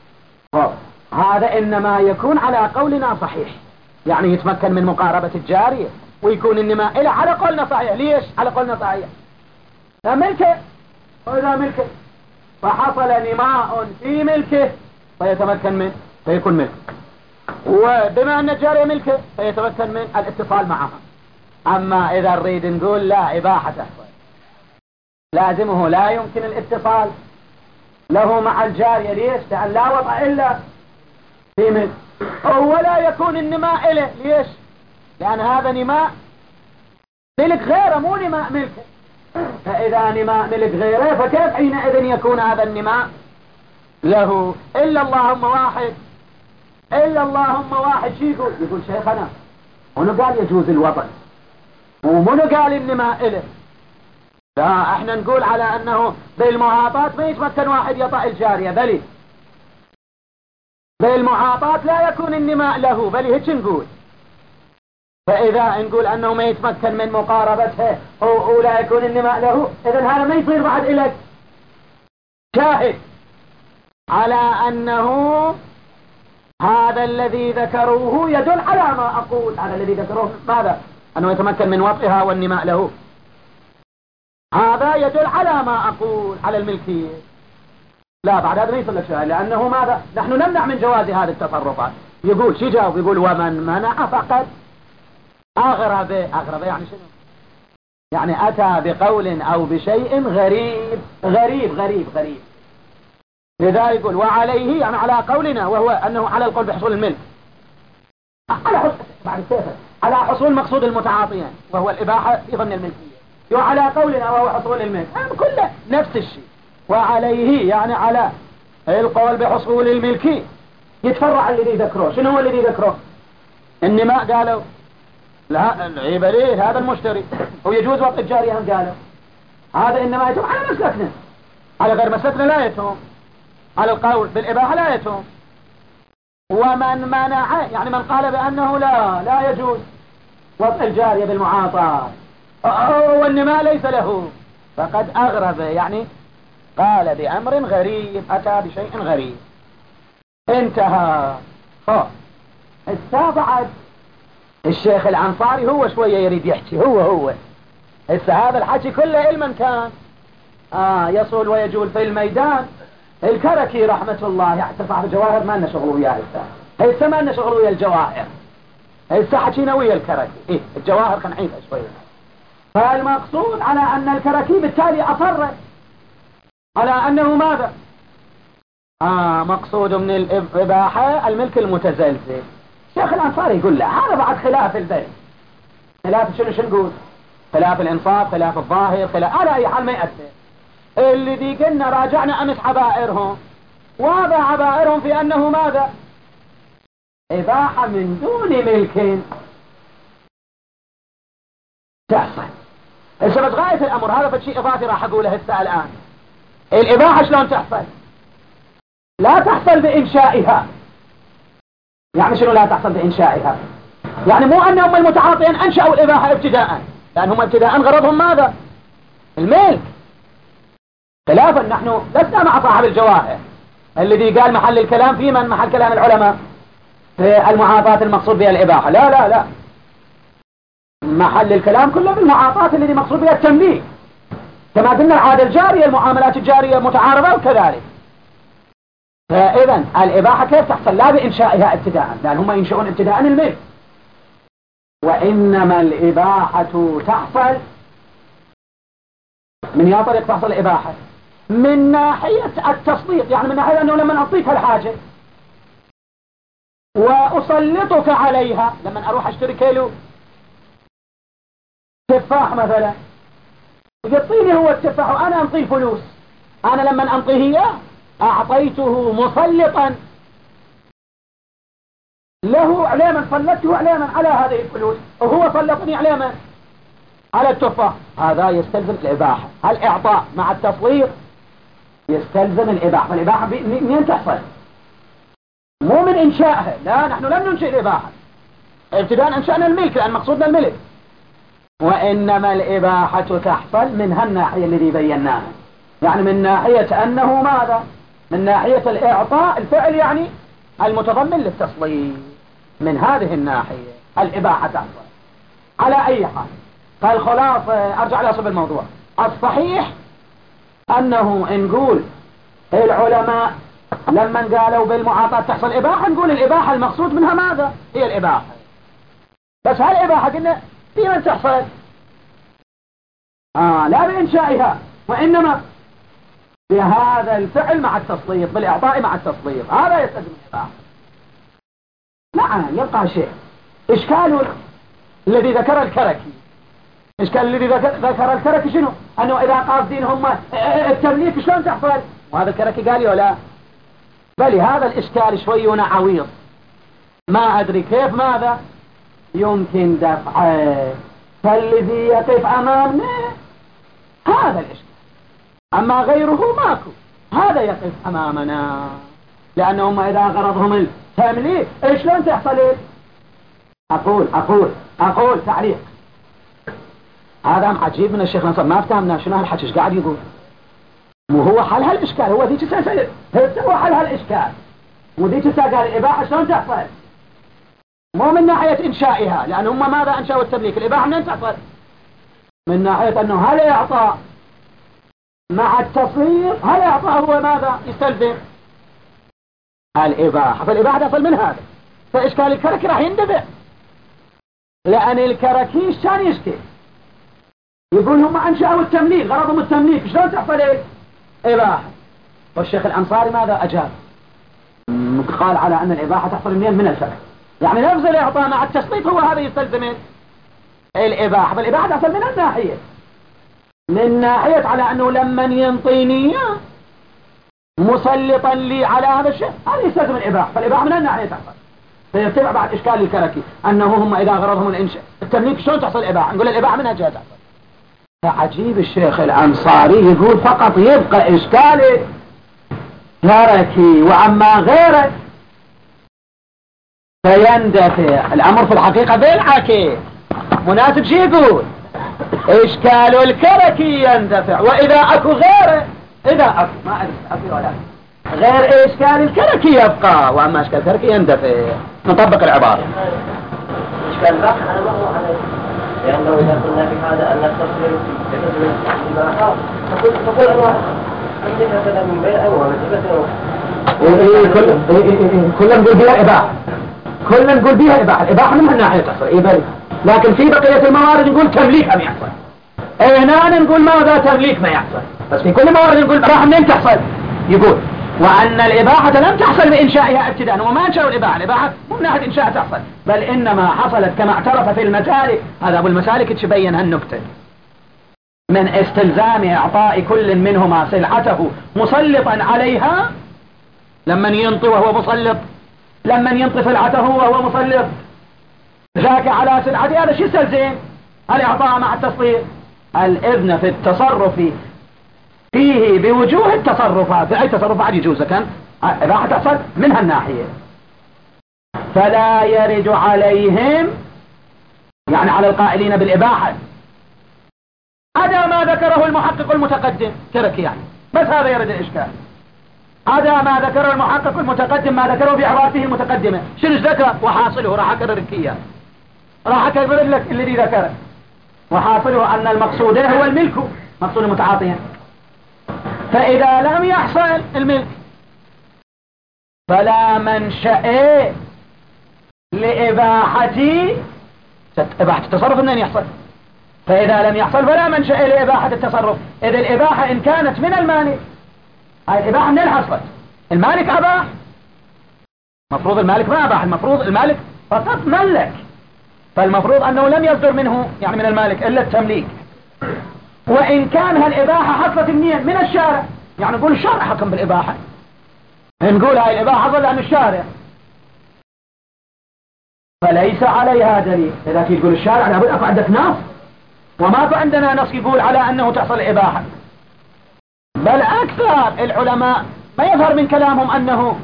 هذا إنما يكون على قولنا صحيح، يعني يتمكن من مقاربة الجارية ويكون النماء إلى على قولنا صحيح. ليش على قولنا صحيح؟ لا ملكه، وإذا ملكه فحصل نماء في ملكه فيتمكن من فيكون ملك، وبما أن الجارية ملكه فيتمكن من الاتصال معها. أما إذا نريد نقول لا إباحة تحصل لازمه لا يمكن الاتصال له مع الجارية. ليش؟ لأن لا وضع إلا في ملك، ولا يكون النماء إله. ليش؟ لأن هذا نماء ملك غيره مو نماء ملكه. فإذا نماء ملك غيره فكيف حينئذ يكون هذا النماء له؟ إلا اللهم واحد إلا اللهم واحد شي يقول؟ يقول شيخنا منو قال يجوز الوضع ومنو قال النماء إله؟ لا احنا نقول على أنه بالمعاطاة ما يتمكن واحد يطأ الجارية، بل بالمعاطاة لا يكون النماء له، بل هيك نقول. فإذا نقول أنه ما يتمكن من مقاربتها ولا يكون النماء له، إذن هذا ما يصير بعد إليك شاهد على أنه هذا الذي ذكروه يدل على ما أقول. هذا الذي ذكروه ماذا؟ أنه يتمكن من وطئها والنماء له، هذا يدل على ما أقول على الملكية. لا بعد هذا ما يصل لك شاهد، لأنه ماذا؟ نحن نمنع من جواز هذه التصرفات. يقول شي جاوب؟ يقول ومن منع فقد أغرب. أغرب يعني شنو؟ يعني أتى بقول أو بشيء غريب غريب غريب غريب. لذا يقول وعليه يعني على قولنا، وهو أنه على القول بحصول الملك، على حصول بعد السيفة على حصول مقصود المتعاطيين وهو الإباحة في ظن الملكية، وعلى قولنا وهو حصول الملك يعني كله نفس الشيء. وعليه يعني على القول بحصول الملكي يتفرع الذي ذكره. شنو هو الذي ذكره؟ النماء قالوا لا العيب ليه هذا المشتري ويجوز وقت الجارية هم قالوا هذا إنما يتم على مسلكنا، على غير مسلكنا لا يتم، على القول بالإباحة لا يتم. ومن منع يعني من قال بأنه لا لا يجوز وقت الجارية بالمعاطاة والنماء ليس له فقد أغرب، يعني قال بأمر غريب، أتى بشيء غريب. انتهى. استابعد الشيخ العنصاري هو شوية يريد يحكي هو هو هسه هذا الحكي كله علما كان آه يصول ويجول في الميدان. الكركي رحمة الله يعني صاحب الجواهر ما لنا شغل وياه هسه هسه ما لنا شغل ويا الجواهر، هسه حكينا ويا الكركي. إيه الجواهر كان عيبها شوية. فالمقصود على أن الكركي بالتالي أصر على أنه ماذا؟ آه مقصود من الإباحة الملك المتزلزل. شيخ الأنصاري يقول لا هذا بعد خلاف البري، خلاف شنو شنو نقول؟ خلاف الإنصاف، خلاف الظاهر، خلاف على أي حال ما يأثر. اللي دي قلنا راجعنا أمس عبائرهم، واضع عبائرهم في أنه ماذا؟ إباحة من دون ملك تحصل. هسه بس غاية الأمر هذا فشي إضافي راح أقوله هسه الآن. الإباحة شلون تحصل؟ لا تحصل بإنشائها. يعني شنو لا تحصل بإنشائها؟ يعني مو أنهم المتعاطين أنشأوا الإباحة ابتداء، لأنهم ابتداء غرضهم ماذا؟ الملك. خلافا نحن لسنا مع صاحب الجواهر الذي قال محل الكلام في من محل كلام العلماء في المعاطاة المقصود بها الإباحة. لا لا لا محل الكلام كله بالمعاطاة الذي مقصود بها التنبيه، كما قلنا العادة الجارية المعاملات الجارية متعارضة وكذلك. فإذا الإباحة كيف تحصل؟ لا بإنشائها ابتداء، لأن هم ينشؤون ابتداء الملك. وإنما الإباحة تحصل من يا طريق تحصل الإباحة من ناحية التسليط، يعني من ناحية أنه لما أعطيك الحاجة وأسلطك عليها، لما أروح أشتري كيلو تفاح مثلا، يعطيني هو التفاح وأنا أنطيه فلوس، أنا لما أنطيه إياه أعطيته مسلطا له عليما، سلطته عليما على هذه الفلوس، وهو سلطني عليما على التفاح. هذا يستلزم الإباحة. الإعطاء مع التسليط يستلزم الإباحة. فالإباحة منين تحصل؟ مو من إنشائها، لا، نحن لم ننشئ الإباحة، ابتداء أنشأنا الملك لأن مقصودنا الملك. وإنما الإباحة تحصل من هالناحية الذي بيناها، يعني من ناحية أنه ماذا؟ من ناحية الإعطاء الفعل يعني المتضمن للتسليط، من هذه الناحية الإباحة تحصل. على أي حال، فالخلاصة أرجع لأصل الموضوع. الصحيح أنه نقول العلماء لما قالوا بالمعاطاة تحصل إباحة، نقول الإباحة المقصود منها ماذا؟ هي الإباحة. بس هالإباحة قلنا في من تحصل؟ آه لا بإنشائها، وإنما بهذا الفعل مع التسليط، بالإعطاء مع التسليط، هذا يستلزم الإباحة. نعم، يبقى شيء إشكال الذي ذكر الكركي. إشكال الذي ذكر الكركي شنو؟ أنه إذا قاصدين هم التمليك شلون تحصل؟ وهذا الكركي قال لي ولا؟ بل هذا الإشكال شوي عويض، ما أدري كيف ماذا يمكن دفعه. فالذي يقف أمامنا هذا الإشكال، أما غيره ماكو. هذا يقف أمامنا لأنهم إذا غرضهم التمليك شلون تحصل؟ أقول أقول أقول تعليق. هذا عجيب من الشيخ نصر، ما افتهمنا شنو هالحكي، ايش قاعد يقول؟ مو هو حل هالإشكال، هو ذيك السنة هو حل هالإشكال، وذيك السنة قال الإباحة شلون تحصل؟ مو من ناحية إنشائها، لأن هم ماذا أنشأوا التمليك؟ الإباحة منين تحصل؟ من ناحية أنه هل إعطاء مع التصريف، هل إعطاء هو ماذا يستلزم؟ الإباحة. فالإباحة تحصل من هذا. فإشكال الكركي راح يندفع، لأن الكركي شان يشكي يقول هم أنشأوا التمليك، غرضهم التمليك، شلون تحصل إيه؟ إباحة. والشيخ الأنصاري ماذا أجاب؟ قال على أن الإباحة تحصل منين؟ من الفعل، يعني لفظ الإعطاء مع التسليط هو هذا يستلزم الإباحة. فالإباحة تحصل من الناحية، من ناحية على أنه لما ينطيني مسلطا لي على هذا الشيء، هذا يستلزم الإباحة. فالإباحة من الناحية تحصل. فيتبع بعد إشكال الكركي أنه هم إذا غرضهم الإنشاء التمليك شلون تحصل الإباحة؟ نقول الإباحة منها جهة تحصل. فعجيب الشيخ الأنصاري يقول فقط يبقى إشكال كركي، وأما غيره فيندفع. الأمر في الحقيقة بالعكس، مناسب شي يقول إشكال الكركي يندفع، وإذا أكو غيره، إذا أكو ما أدري أكو ولا غير إشكال الكركي يبقى، وأما إشكال الكركي يندفع. نطبق العبارة. إشكال البحث على ما هو عليه، لأنه إذا قلنا في هذا أن التصوير يتصل بالآخر فقل أنواع عندي مثلا من بين أنواع كلنا نقول بيها إباحة، كلنا نقول بيها إباحة. الإباحة من هالناحية تحصل إيه بل، لكن في بقية الموارد نقول تمليك هم يحصل. هنا نقول ماذا؟ تمليك ما يحصل. بس في كل موارد نقول الإباحة منين تحصل؟ يقول وأن الإباحة لم تحصل بإنشائها ابتداء، وما أنشأوا الإباحة. الإباحة مو من ناحية إنشاء تحصل، بل إنما حصلت كما اعترف في المسالك. هذا أبو المسالك تبين هالنكتة من استلزام إعطاء كل منهما سلعته مسلطا عليها. لمن ينطي وهو مسلط، لمن ينطي سلعته وهو مسلط ذاك على سلعته، هذا شو يستلزم؟ الإعطاء مع التسليط. الإذن في التصرف فيه بوجوه التصرفات، في أي تصرفات يجوز كان إباحة تحصل من هالناحية. فلا يرد عليهم، يعني على القائلين بالإباحة، عدا ما ذكره المحقق المتقدم كركي يعني، بس هذا يرد الإشكال. عدا ما ذكره المحقق المتقدم، ما ذكره في عبارته المتقدمة. شنو ذكر؟ وحاصله راح أكرر لك إياه، راح أكرر لك الذي ذكره. وحاصله أن المقصود هو الملك، مقصود المتعاطيين. فإذا لم يحصل الملك فلا منشأ لإباحة إباحة التصرف منين يحصل؟ فإذا لم يحصل فلا منشأ لإباحة التصرف. إذا الإباحة إن كانت من المالك، هاي الإباحة منين حصلت؟ المالك أباح؟ مفروض المالك ما أباح، المفروض المالك فقط ملك، فالمفروض أنه لم يصدر منه يعني من المالك إلا التمليك. وإن كان هالإباحة حصلت منين؟ من الشارع، يعني نقول الشارع حكم بالإباحة، نقول هاي الإباحة حصلت عن الشارع، فليس عليها دليل. إذا تقول الشارع لابد أكو عندك نص، وما عندنا نص يقول على أنه تحصل الإباحة. بل أكثر العلماء ما يظهر من كلامهم أنه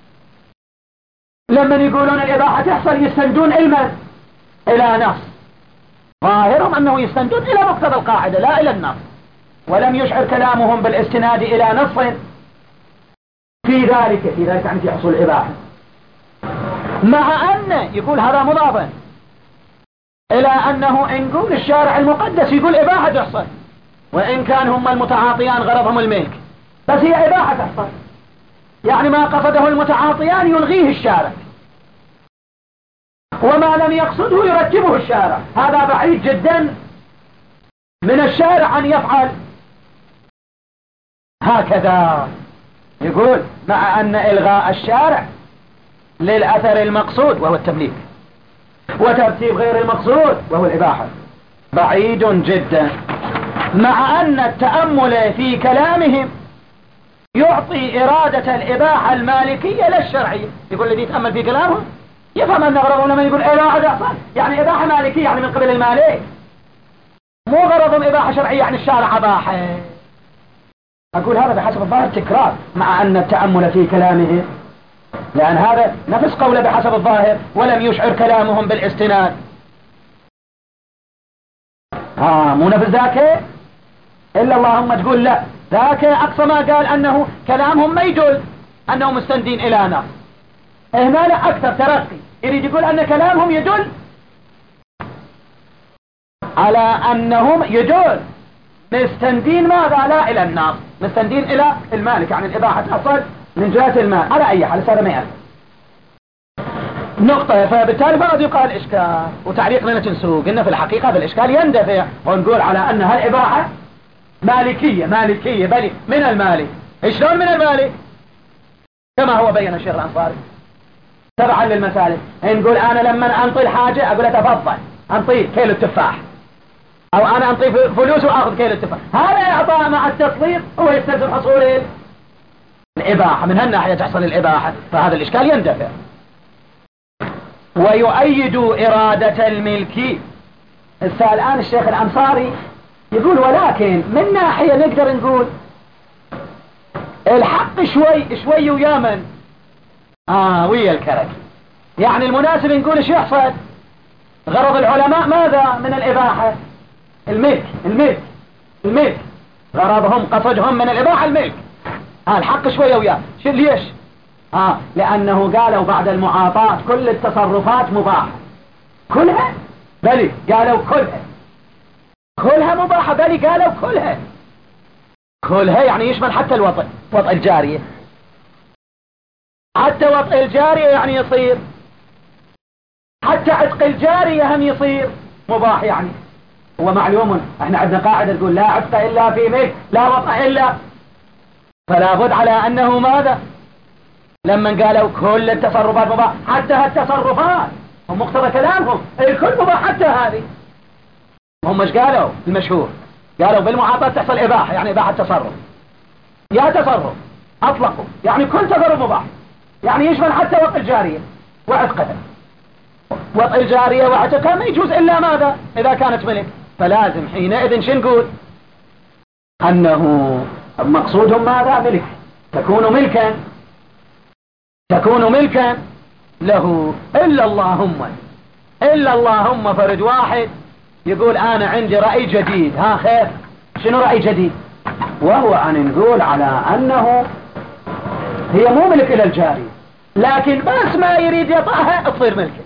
لما يقولون الإباحة تحصل يستندون علما إلى نص، ظاهرهم أنه يستندون إلى مقتضى القاعدة لا إلى النص، ولم يشعر كلامهم بالاستناد إلى نص في ذلك في ذلك يعني في حصول الإباحة. مع أن يقول هذا مضافا إلى أنه إن قول الشارع المقدس يقول إباحة تحصل، وإن كان هم المتعاطيان غرضهم الملك، بس هي إباحة تحصل، يعني ما قصده المتعاطيان يلغيه الشارع، وما لم يقصده يرتبه الشارع. هذا بعيد جدا من الشارع أن يفعل هكذا. يقول مع أن إلغاء الشارع للأثر المقصود وهو التمليك، وترتيب غير المقصود وهو الإباحة بعيد جدا، مع أن التأمل في كلامهم يعطي إرادة الإباحة المالكية للشرعية. يقول الذي يتأمل في كلامهم يفهم أن غرضهم لما يقول إباحة تحصل يعني إباحة مالكية، يعني من قبل المالك، مو غرضهم إباحة شرعية يعني الشارع أباحة. أقول هذا بحسب الظاهر تكرار، مع أن التأمل في كلامهم، لأن هذا نفس قوله بحسب الظاهر ولم يشعر كلامهم بالاستناد. ها مو نفس ذاك، إلا اللهم تقول لا، ذاك أقصى ما قال أنه كلامهم ما يدل أنهم مستندين إلى نص. هنا لا، أكثر ترقي، يريد يقول أن كلامهم يدل على أنهم يدل مستندين ماذا؟ لا إلى النص، مستندين إلى المالك، يعني الإباحة أصل من جهة المال. على أي حال هذا ما يعرف نقطة. فبالتالي فرض يقال إشكال، وتعليقنا تنسوه قلنا في الحقيقة بالإشكال يندفع، ونقول على أن هالإباحة مالكية مالكية بل من المالك. شلون من المالك؟ كما هو بين الشيخ الأنصاري تبعا للمسالك. نقول أنا لما أنطي الحاجة أقول تفضل أنطي كيلو التفاح، أو أنا أنطي فلوس وأخذ كيلو التفاح، هذا إعطاء مع التسليط هو يستلزم حصول الإباحة، من هالناحية تحصل الإباحة، فهذا الإشكال يندفع. ويؤيد إرادة الملك. الآن الشيخ الأنصاري يقول ولكن من ناحية نقدر نقول الحق شوي شوي ويا من آه ويا الكرك، يعني المناسب نقول ايش يحصل؟ غرض العلماء ماذا من الإباحة؟ الملك الملك الملك غرضهم قصدهم من الإباحة الملك. آه الحق شوية وياه. شو ليش؟ آه لأنه قالوا بعد المعاطاة كل التصرفات مباحة كلها، بلي قالوا كلها كلها مباحة، بلي قالوا كلها كلها، يعني يشمل حتى الوطء، وطء الجارية، حتى وطء الجارية يعني يصير، حتى عتق الجارية هم يصير مباح. يعني هو معلوم احنا عندنا قاعدة تقول لا عتق إلا في ملك، لا وطء إلا، فلا بد على أنه ماذا لما قالوا كل التصرفات مباح، حتى هالتصرفات هم مقتضى كلامهم الكل مباح حتى هذه. هم مش قالوا المشهور؟ قالوا بالمعاطاة تحصل إباحة، يعني إباحة تصرف، يا تصرف أطلقوا يعني كل تصرف مباح، يعني يشمل حتى وطء الجارية وعتقها. وطء الجارية وعتقها ما يجوز إلا ماذا؟ إذا كانت ملك، فلازم حينئذ شو نقول؟ أنه مقصودهم ماذا؟ ملك، تكون ملكا تكون ملكا له. إلا اللهم إلا اللهم فرد واحد يقول أنا عندي رأي جديد. ها خير، شنو رأي جديد؟ وهو أن نقول على أنه هي مو ملك إلى الجارية، لكن بس ما يريد يطأها تصير ملكه.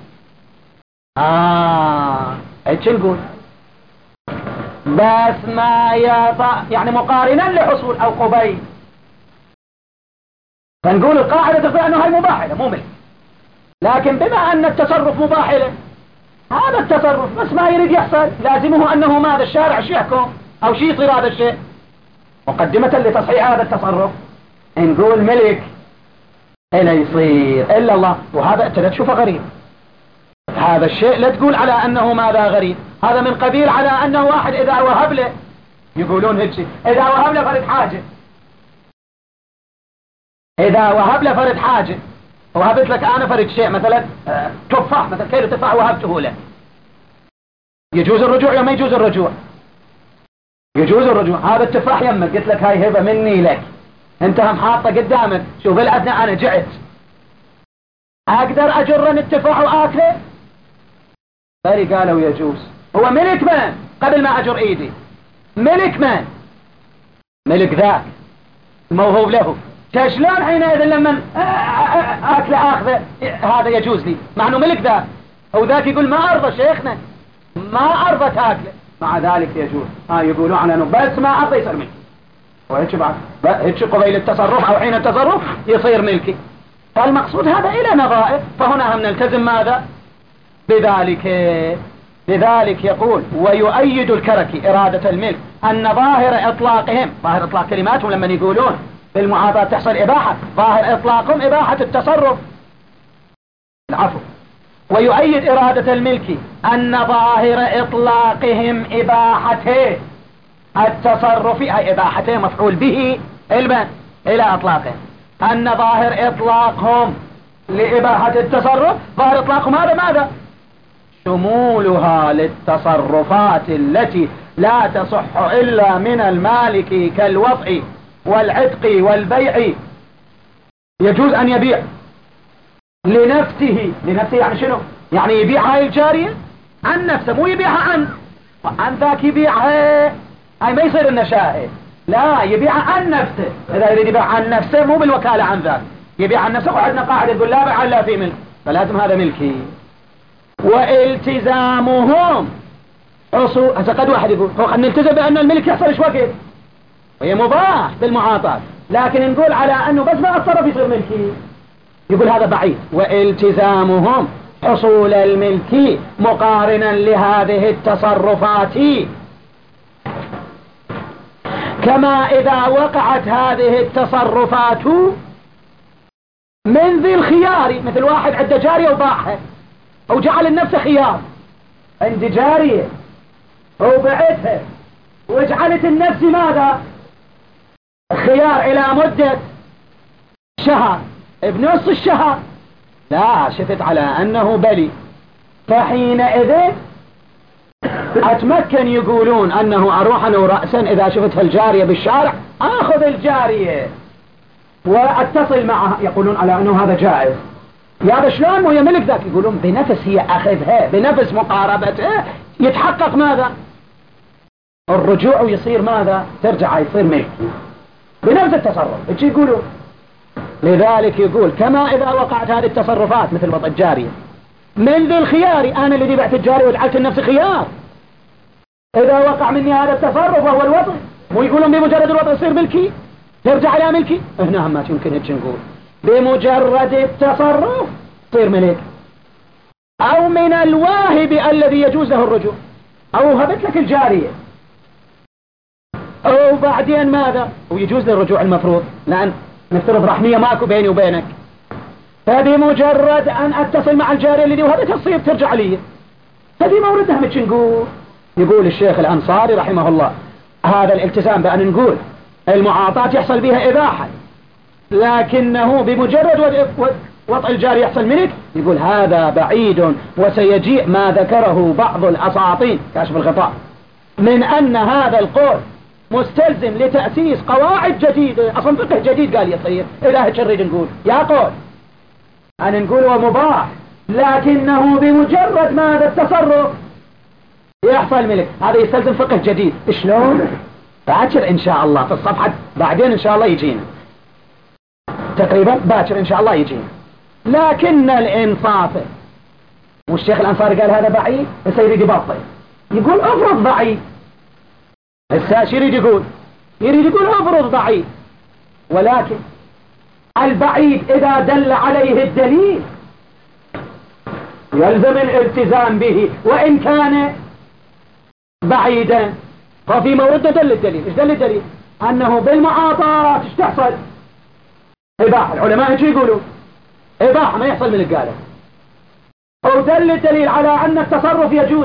آه ايش نقول؟ بس ما يطأ يعني مقارنا لحصول أو قبيل، فنقول القاعدة تقول أنه هي مباح له مو ملك، لكن بما أن التصرف مباح له هذا التصرف بس ما يريد يحصل، لازمه أنه ماذا الشارع شو يحكم أو شي يصير هذا الشيء. مقدمة لتصحيح هذا التصرف نقول ملك إلا يصير إلا الله، وهذا أنت لا تشوفه غريب. هذا الشيء لا تقول على أنه ماذا غريب، هذا من قبيل على أنه واحد إذا وهب له، يقولون هيك إذا وهب له فرد حاجة، إذا وهب له فرد حاجة، وهبت لك أنا فرد شيء مثلا تفاح مثلا كيلو تفاح وهبته له، يجوز الرجوع ولا ما يجوز الرجوع؟ يجوز الرجوع. هذا التفاح يمك قلت لك هاي هبة مني لك، انت هم حاطة قدامك، شوف الأدنى أنا جعت، أقدر أجرن التفاح وآكله؟ فري قالوا يجوز. هو ملك من قبل ما أجر إيدي؟ ملك من؟ ملك ذاك موهوب له. شلون حينئذ لما أكله آخذه هذا يجوز لي مع أنه ملك ذاك؟ أو ذاك يقول ما أرضى شيخنا ما أرضى تاكله، مع ذلك يجوز. ها يقولوا عنه أنه بس ما أرضى يصير ملكي، وهيك بعد هيك قبيل التصرف أو حين التصرف يصير ملكي. فالمقصود هذا إلى نظائر، فهنا هم نلتزم ماذا بذلك. لذلك يقول ويؤيد الكركي إرادة الملك أن ظاهر إطلاقهم، ظاهر إطلاق كلماتهم لما يقولون بالمعاطاة تحصل إباحة، ظاهر إطلاقهم إباحة التصرف، العفو. ويؤيد إرادة الملك أن ظاهر إطلاقهم إباحته التصرف، أي إباحته مفعول به إلى إلى أطلاقه، أن ظاهر إطلاقهم لإباحة التصرف، ظاهر إطلاقهم هذا ماذا؟ شمولها للتصرفات التي لا تصح إلا من المالك كالوضع والعتق والبيع. يجوز أن يبيع لنفسه، لنفسه يعني شنو؟ يعني يبيع هاي الجارية عن نفسه، مو يبيعها عن عن ذاك يبيعها، هاي ما يصير النشاهد، لا يبيعها عن نفسه. إذا يريد يبيع عن نفسه مو بالوكالة عن ذاك، يبيع عن نفسه. وعندنا قاعدة تقول لا بيع لا في ملك، فلازم هذا ملكي. والتزامهم حصول، هسه قد واحد يقول هو خلينا نلتزم بأن الملك يحصل ايش وقت، وهي مباح بالمعاطاة، لكن نقول على أنه بس ما أتصرف يصير ملكي، يقول هذا بعيد. والتزامهم حصول الملك مقارنا لهذه التصرفات، كما إذا وقعت هذه التصرفات من ذي الخيار، مثل واحد عنده جارية وباعها أو جعل النفس خيار، عندي جارية وبعتها وجعلت النفس ماذا؟ خيار إلى مدة شهر، بنص الشهر لا شفت على أنه بلي، فحينئذ أتمكن يقولون أنه أروح أنا رأسا إذا شفتها الجارية بالشارع أخذ الجارية وأتصل معها، يقولون على أنه هذا جائز. يا هذا شلون وهي ملك ذاك؟ يقولون بنفس هي أخذها، بنفس مقاربتها يتحقق ماذا؟ الرجوع يصير ماذا؟ ترجع يصير ملك بنفس التصرف. ايش يقولون؟ لذلك يقول كما إذا وقعت هذه التصرفات مثل وضع الجارية من ذي الخيار، أنا الذي بعت الجارية وجعلت النفس خيار، إذا وقع مني هذا التصرف وهو الوضع، مو يقولون بمجرد الوضع يصير ملكي ترجع إلى ملكي؟ هنا هم ما يمكن هيك نقول بمجرد التصرف تصير ملك، أو من الواهب الذي يجوز له الرجوع، أو هبت لك الجارية أو بعدين ماذا؟ ويجوز له الرجوع المفروض، لأن نفترض رحمية ماكو بيني وبينك، فبمجرد أن أتصل مع الجارية اللي وهبتها تصير ترجع لي، هذه موردها مش نقول. يقول الشيخ الأنصاري رحمه الله هذا الالتزام بأن نقول المعاطاة يحصل بها إباحة، لكنه بمجرد وضع الجارية يحصل ملك، يقول هذا بعيد، وسيجيء ما ذكره بعض الأساطين كاشف الغطاء من أن هذا القول مستلزم لتأسيس قواعد جديدة، أصلا فقه جديد قال يصير. إذا هيك نريد نقول يا قول أن نقول هو مباح، لكنه بمجرد ما هذا التصرف يحصل ملك، هذا يستلزم فقه جديد. شلون؟ باكر إن شاء الله في الصفحة بعدين إن شاء الله يجينا تقريبا باكر إن شاء الله يجينا. لكن الإنصاف، والشيخ الأنصاري قال هذا بعيد، بس يريد يبطل يقول أفرض بعيد، الساش يريد يقول يريد يقول أفرض بعيد، ولكن البعيد إذا دل عليه الدليل يلزم الالتزام به وإن كان بعيدا. ففي مورد دل الدليل. ايش دل الدليل؟ أنه بالمعاطاة ايش تحصل؟ إباحة. العلماء ايش يقولوا؟ إباحة، ما يحصل من القالة. أو دل الدليل على أن التصرف يجوز،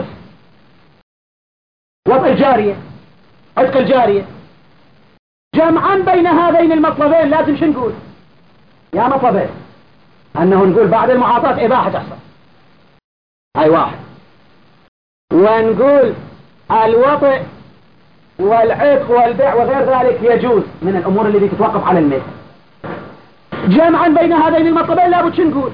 وضع الجارية، عتق الجارية. جمعا بين هذين المطلبين لازم شو نقول؟ يا مطلبين، أنه نقول بعد المعاطاة إباحة تحصل، هاي واحد، ونقول الوطئ والعتق والبيع وغير ذلك يجوز من الأمور التي تتوقف على الملك. جمعا بين هذين المطلبين لابد شو نقول؟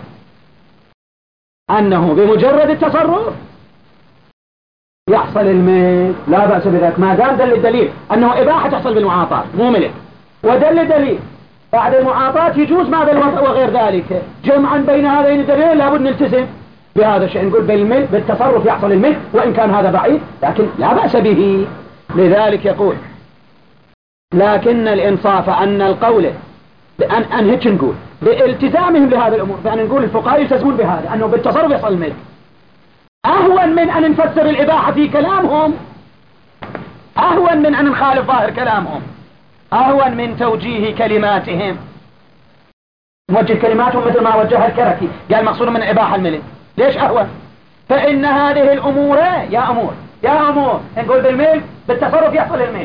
أنه بمجرد التصرف يحصل الملك، لا بأس بذلك ما دام دل الدليل أنه إباحة تحصل بالمعاطاة مو ملك، ودل الدليل بعد المعاطاة يجوز ماذا الوطئ وغير ذلك. جمعا بين هذين الدليلين لابد نلتزم بهذا الشيء، نقول بالملك بالتصرف يحصل الملك وإن كان هذا بعيد لكن لا بأس به. لذلك يقول لكن الإنصاف أن القول بأن أن هيك نقول بالتزامهم لهذه الأمور، بأن نقول الفقهاء يلتزمون بهذا أنه بالتصرف يحصل الملك، أهون من أن نفسر الإباحة في كلامهم، أهون من أن نخالف ظاهر كلامهم، أهون من توجيه كلماتهم. نوجه كلماتهم مثل ما وجهها الكركي، قال مقصود من إباحة الملك. ليش أهون؟ فإن هذه الأمور يا أمور يا أمور نقول بالملك بالتصرف يحصل الملك،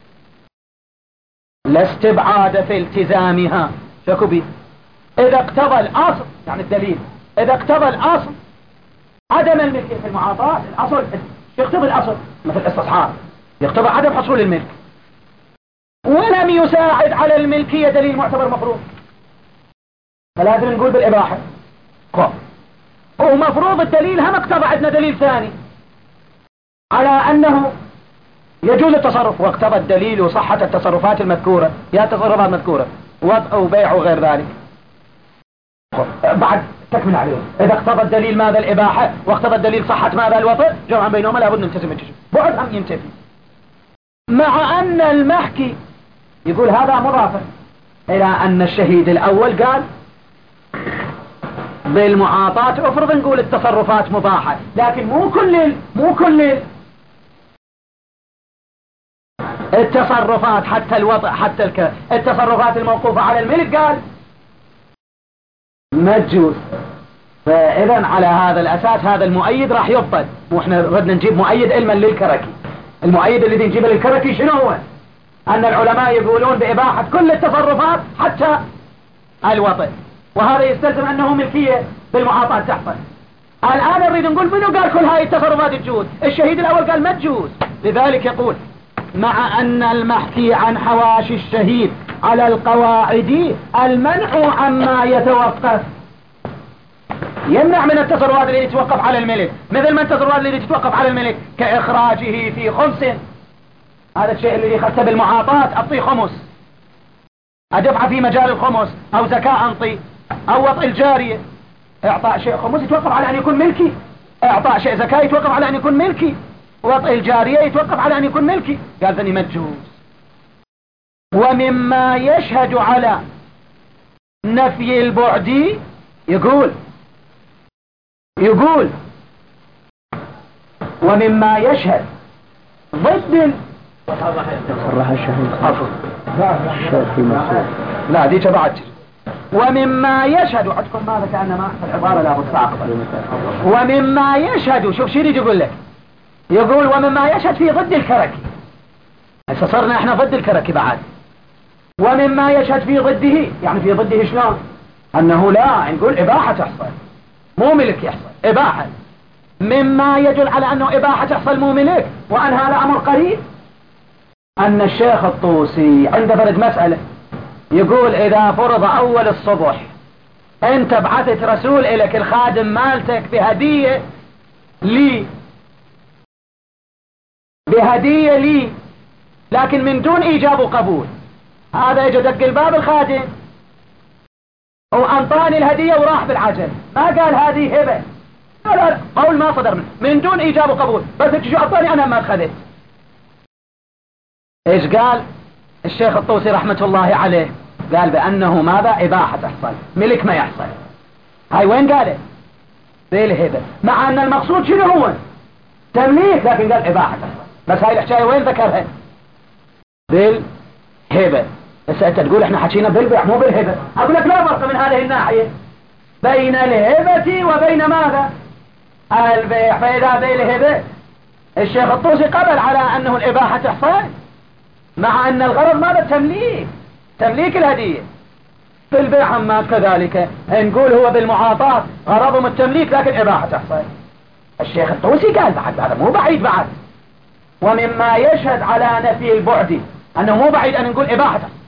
لا استبعاد في التزامها. شكو إذا اقتضى الأصل، يعني الدليل إذا اقتضى الأصل عدم الملك في المعاطاة، الأصل يقتضي الأصل مثل الاستصحاب يقتضى عدم حصول الملك، ولم يساعد على الملكية دليل معتبر مفروض، فلازم نقول بالإباحة. ومفروض الدليل هم اقتضى عندنا دليل ثاني على أنه يجوز التصرف، واقتضى الدليل صحة التصرفات المذكورة، يا تصرفات مذكورة وضع وبيع وغير ذلك. بعد تكمل عليهم إذا اقتضى الدليل ماذا الإباحة واقتضى الدليل صحة ماذا الوطئ، جمعا بينهما لابد نلتزم التشبه، بعد هم ينتفي. مع أن المحكي يقول هذا مضافا إلى أن الشهيد الأول قال بالمعاطاة افرض نقول التصرفات مباحة، لكن مو كل مو كل التصرفات حتى الوضع حتى الك... التصرفات الموقوفة على الملك قال ما تجوز. فإذا على هذا الأساس هذا المؤيد راح يبطل، واحنا ردنا نجيب مؤيد علما للكركي. المؤيد الذي نجيبه للكركي شنو هو؟ أن العلماء يقولون بإباحة كل التصرفات حتى الوطئ، وهذا يستلزم أنه ملكية بالمعاطاة تحصل. الآن نريد نقول منو قال كل هاي التصرفات تجوز؟ الشهيد الأول قال ما تجوز. لذلك يقول مع أن المحكي عن حواشي الشهيد على القواعد المنع عما يتوقف، يمنع من التصرفات التي تتوقف على الملك، مثل ما التصرفات التي تتوقف على الملك كإخراجه في خمس، هذا الشيء الذي خدته بالمعاطاة، أعطي خمس، أدفع في مجال الخمس، أو زكاة أنطي، أو وطئ الجارية. إعطاء شيء خمس يتوقف على أن يكون ملكي، إعطاء شيء زكاة يتوقف على أن يكون ملكي، وطئ الجارية يتوقف على أن يكون ملكي. قال ذني مجوز. ومما يشهد على نفي البعد يقول يقول ومما يشهد ضد صرح الشهيد لا دي تبعت. ومما يشهد عندكم ماذا كأنما العبارة لا مستعقبة. ومما يشهد شوف شيء يقول لك، يقول ومما يشهد في ضد الكركي، هسه صرنا احنا ضد الكركي بعد. ومما يشهد في ضده يعني في ضده شلون؟ انه لا نقول اباحة تحصل مو ملك يحصل اباحة، مما يدل على انه اباحة تحصل مو ملك، وان هذا امر قريب. ان الشيخ الطوسي عنده فرد مسألة يقول اذا فرض اول الصبح انت بعثت رسول الك الخادم مالتك بهدية لي بهدية لي لكن من دون ايجاب وقبول، هذا يجي دق الباب الخادم وانطاني الهدية وراح بالعجل، ما قال هذه هبة، لا قول ما صدر منه من دون ايجاب وقبول، بس تجي اعطاني انا ما اخذت. ايش قال الشيخ الطوسي رحمة الله عليه؟ قال بانه ماذا اباحة تحصل، ملك ما يحصل. هاي وين قاله؟ بالهبة، مع ان المقصود شنو هو تمليك، لكن قال اباحة تحصل. بس هاي الحكاية وين ذكرها؟ بالهبة. بس انت تقول احنا حكينا بالبيع مو بالهبة. اقول لك لا فرق من هذه الناحية بين الهبة وبين ماذا؟ البيع. فاذا بالهبة الشيخ الطوسي قبل على انه الاباحة تحصل، مع ان الغرض ماذا؟ التمليك، تمليك الهدية. في البيع اما كذلك نقول هو بالمعاطاة غرضهم التمليك لكن اباحة تحصل. الشيخ الطوسي قال بعد هذا مو بعيد بعد، ومما يشهد على نفي البعد انه مو بعيد ان نقول اباحة تحصل.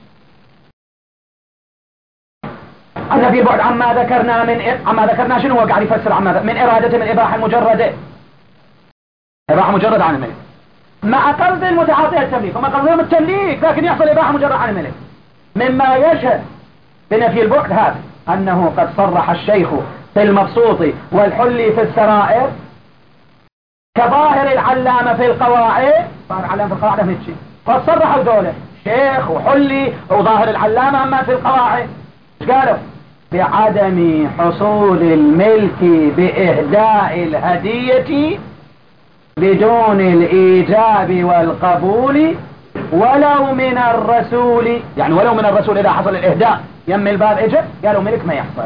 النفي البعد عما ذكرنا من عما ذكرنا شنو هو قاعد يفسر عما من ارادة من الاباحة المجردة، اباحة مجرد عن الملك، مع قصد المتعاطي التمليك، وما قصدهم التمليك لكن يحصل اباحة مجرد عن الملك. مما يشهد بنفي البعد هذا انه قد صرح الشيخ في المبسوط والحلي في السرائر كظاهر العلامة في القواعد. ظاهر العلامة في القواعد هم شيء، فصرحوا دولة شيخ وحلي وظاهر العلامة اما في القواعد ايش قالوا؟ بعدم حصول الملك بإهداء الهدية بدون الإيجاب والقبول ولو من الرسول. يعني ولو من الرسول إذا حصل الإهداء يم الباب إجب، قالوا ملك ما يحصل.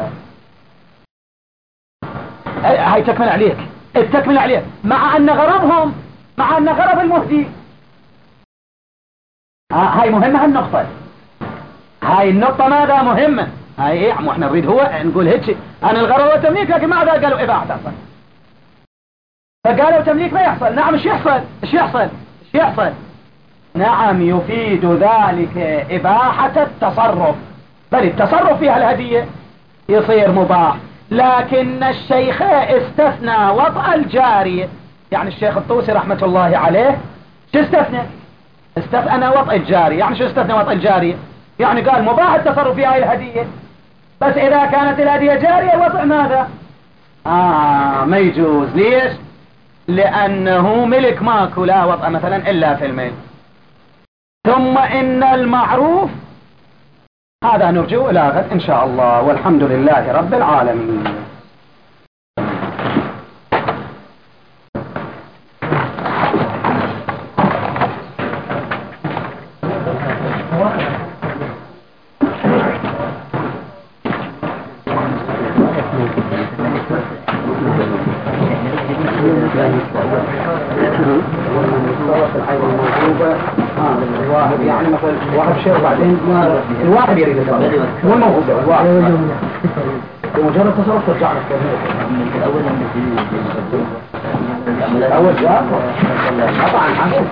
هاي تكمل عليك، التكمل عليك، مع أن غرضهم مع أن غرض المهدي هاي مهمة. هالنقطة هاي النقطة ماذا مهمة؟ هاي ايه عمو احنا نريد هو نقول هيك أنا الغرض والتمليك، لكن ماذا قالوا إباحة تحصل. فقالوا تمليك ما يحصل. نعم ايش يحصل ايش يحصل ايش يحصل نعم يفيد ذلك إباحة التصرف، بل التصرف فيها الهدية يصير مباح. لكن الشيخ استثنى وطأ الجارية. يعني الشيخ الطوسي رحمة الله عليه شو استثنى؟ استثنى وطأ الجارية. يعني شو استثنى وطأ الجارية؟ يعني قال مباح التصرف فيها الهدية، بس إذا كانت الهدية جارية الوطأ ماذا؟ آه ما يجوز. ليش؟ لأنه ملك ماكو لا وطأ مثلا إلا في الملك. ثم إن المعروف هذا نرجو إلى غد إن شاء الله، والحمد لله رب العالمين. الواحد يعني مثلا واحد شيء وبعدين الواحد يريد التصرف مو الموجود الواحد بمجرد تصرف ترجع لك الاول الاول جاء طبعا عنك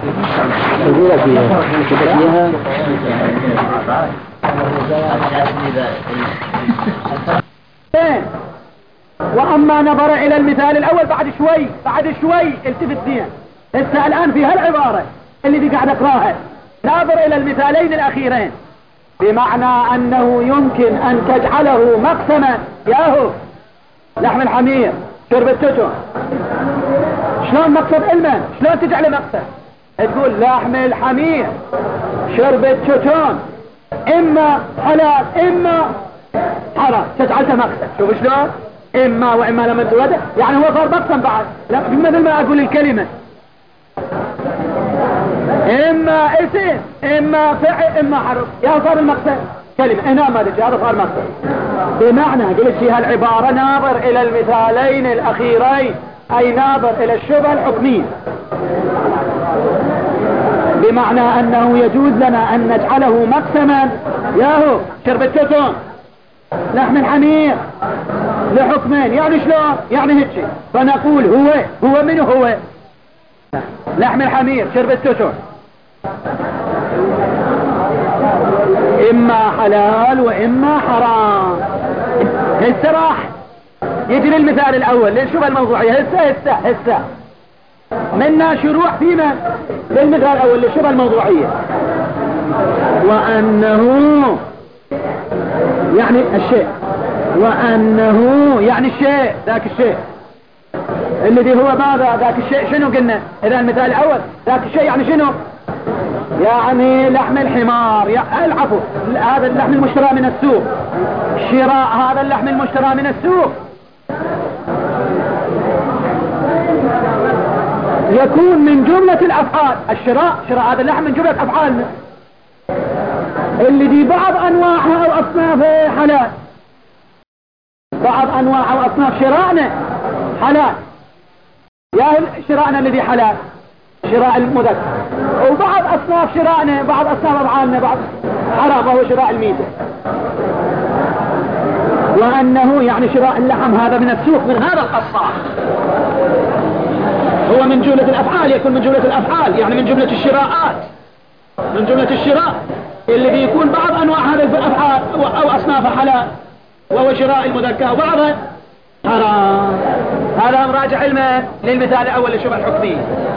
فيها. واما نظر الى المثال الاول بعد شوي بعد شوي التفت فيها لسه الان في هالعبارة اللي دي قاعد اقراها، ناظر الى المثالين الاخيرين، بمعنى انه يمكن ان تجعله مقسما. ياهو لحم الحمير شرب التتر، شلون مقصد علما؟ شلون تجعله مقسم؟ تقول لحم الحمير شرب التتر اما حلال اما حرام، تجعلته مقسم. شوف شلون اما واما لما تولده، يعني هو صار مقسم بعد. لا مثل ما اقول الكلمة اما اسم اما فعل اما حرف، يا صار المقصد كلمة هنا ما تجي، هذا صار مقصد. بمعنى قلت في هالعبارة ناظر الى المثالين الاخيرين، اي ناظر الى الشبهة الحكمية، بمعنى انه يجوز لنا ان نجعله مقسما. ياهو شرب التتون لحم الحمير لحكمين، يعني شلون؟ يعني هيك. فنقول هو هو من هو لحم الحمير شرب التتون اما حلال واما حرام. هسه راح يجري المثال الاول للشبهة الموضوعية. هسه هسه هسه منا شروع فيما للمثال الاول للشبهة الموضوعية، وانه يعني الشيء، وانه يعني الشيء ذاك الشيء الذي هو ماذا؟ ذاك الشيء شنو قلنا؟ اذا المثال الاول ذاك الشيء يعني شنو؟ يعني لحم الحمار، يعني العفو هذا اللحم المشترى من السوق، شراء هذا اللحم المشترى من السوق يكون من جملة الأفعال. الشراء، شراء هذا اللحم من جملة أفعالنا اللي دي بعض أنواعها أو أصنافها حلال. بعض أنواع أو أصناف شراءنا حلال، يا شراءنا الذي حلال شراء المذكر، وبعض أصناف شراءنا بعض أصناف أفعالنا بعض حرام وهو شراء الميتة. وأنه يعني شراء اللحم هذا من السوق من هذا القصار هو من جملة الأفعال، يكون من جملة الأفعال يعني من جملة الشراءات، من جملة الشراء اللي بيكون بعض أنواع هذه الأفعال أو أصنافها حلال وهو شراء المذكر وبعضها حرام. هذا مراجع علمه للمثال الأول للشبهة الحكمية.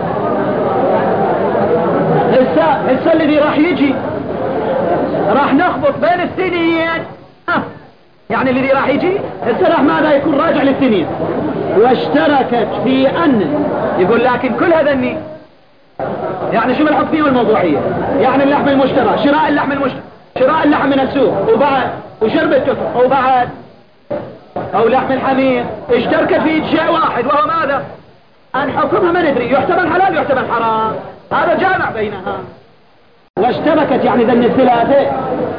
هسه هسه الذي راح يجي راح نخبط بين الثنين، ها يعني الذي راح يجي هسه راح ماذا يكون راجع للثنين واشتركت في أن يقول لكن كل هذني يعني شبه الحكمية والموضوعية يعني اللحم المشترى، شراء اللحم المشترى، شراء اللحم من السوق وبعد وشرب التفر وبعد او لحم الحمير اشتركت في شيء واحد وهو ماذا؟ ان حكمها ما ندري، يحتمل حلال يحتمل حرام، هذا جامع بينها. واشتركت يعني ذن الثلاثة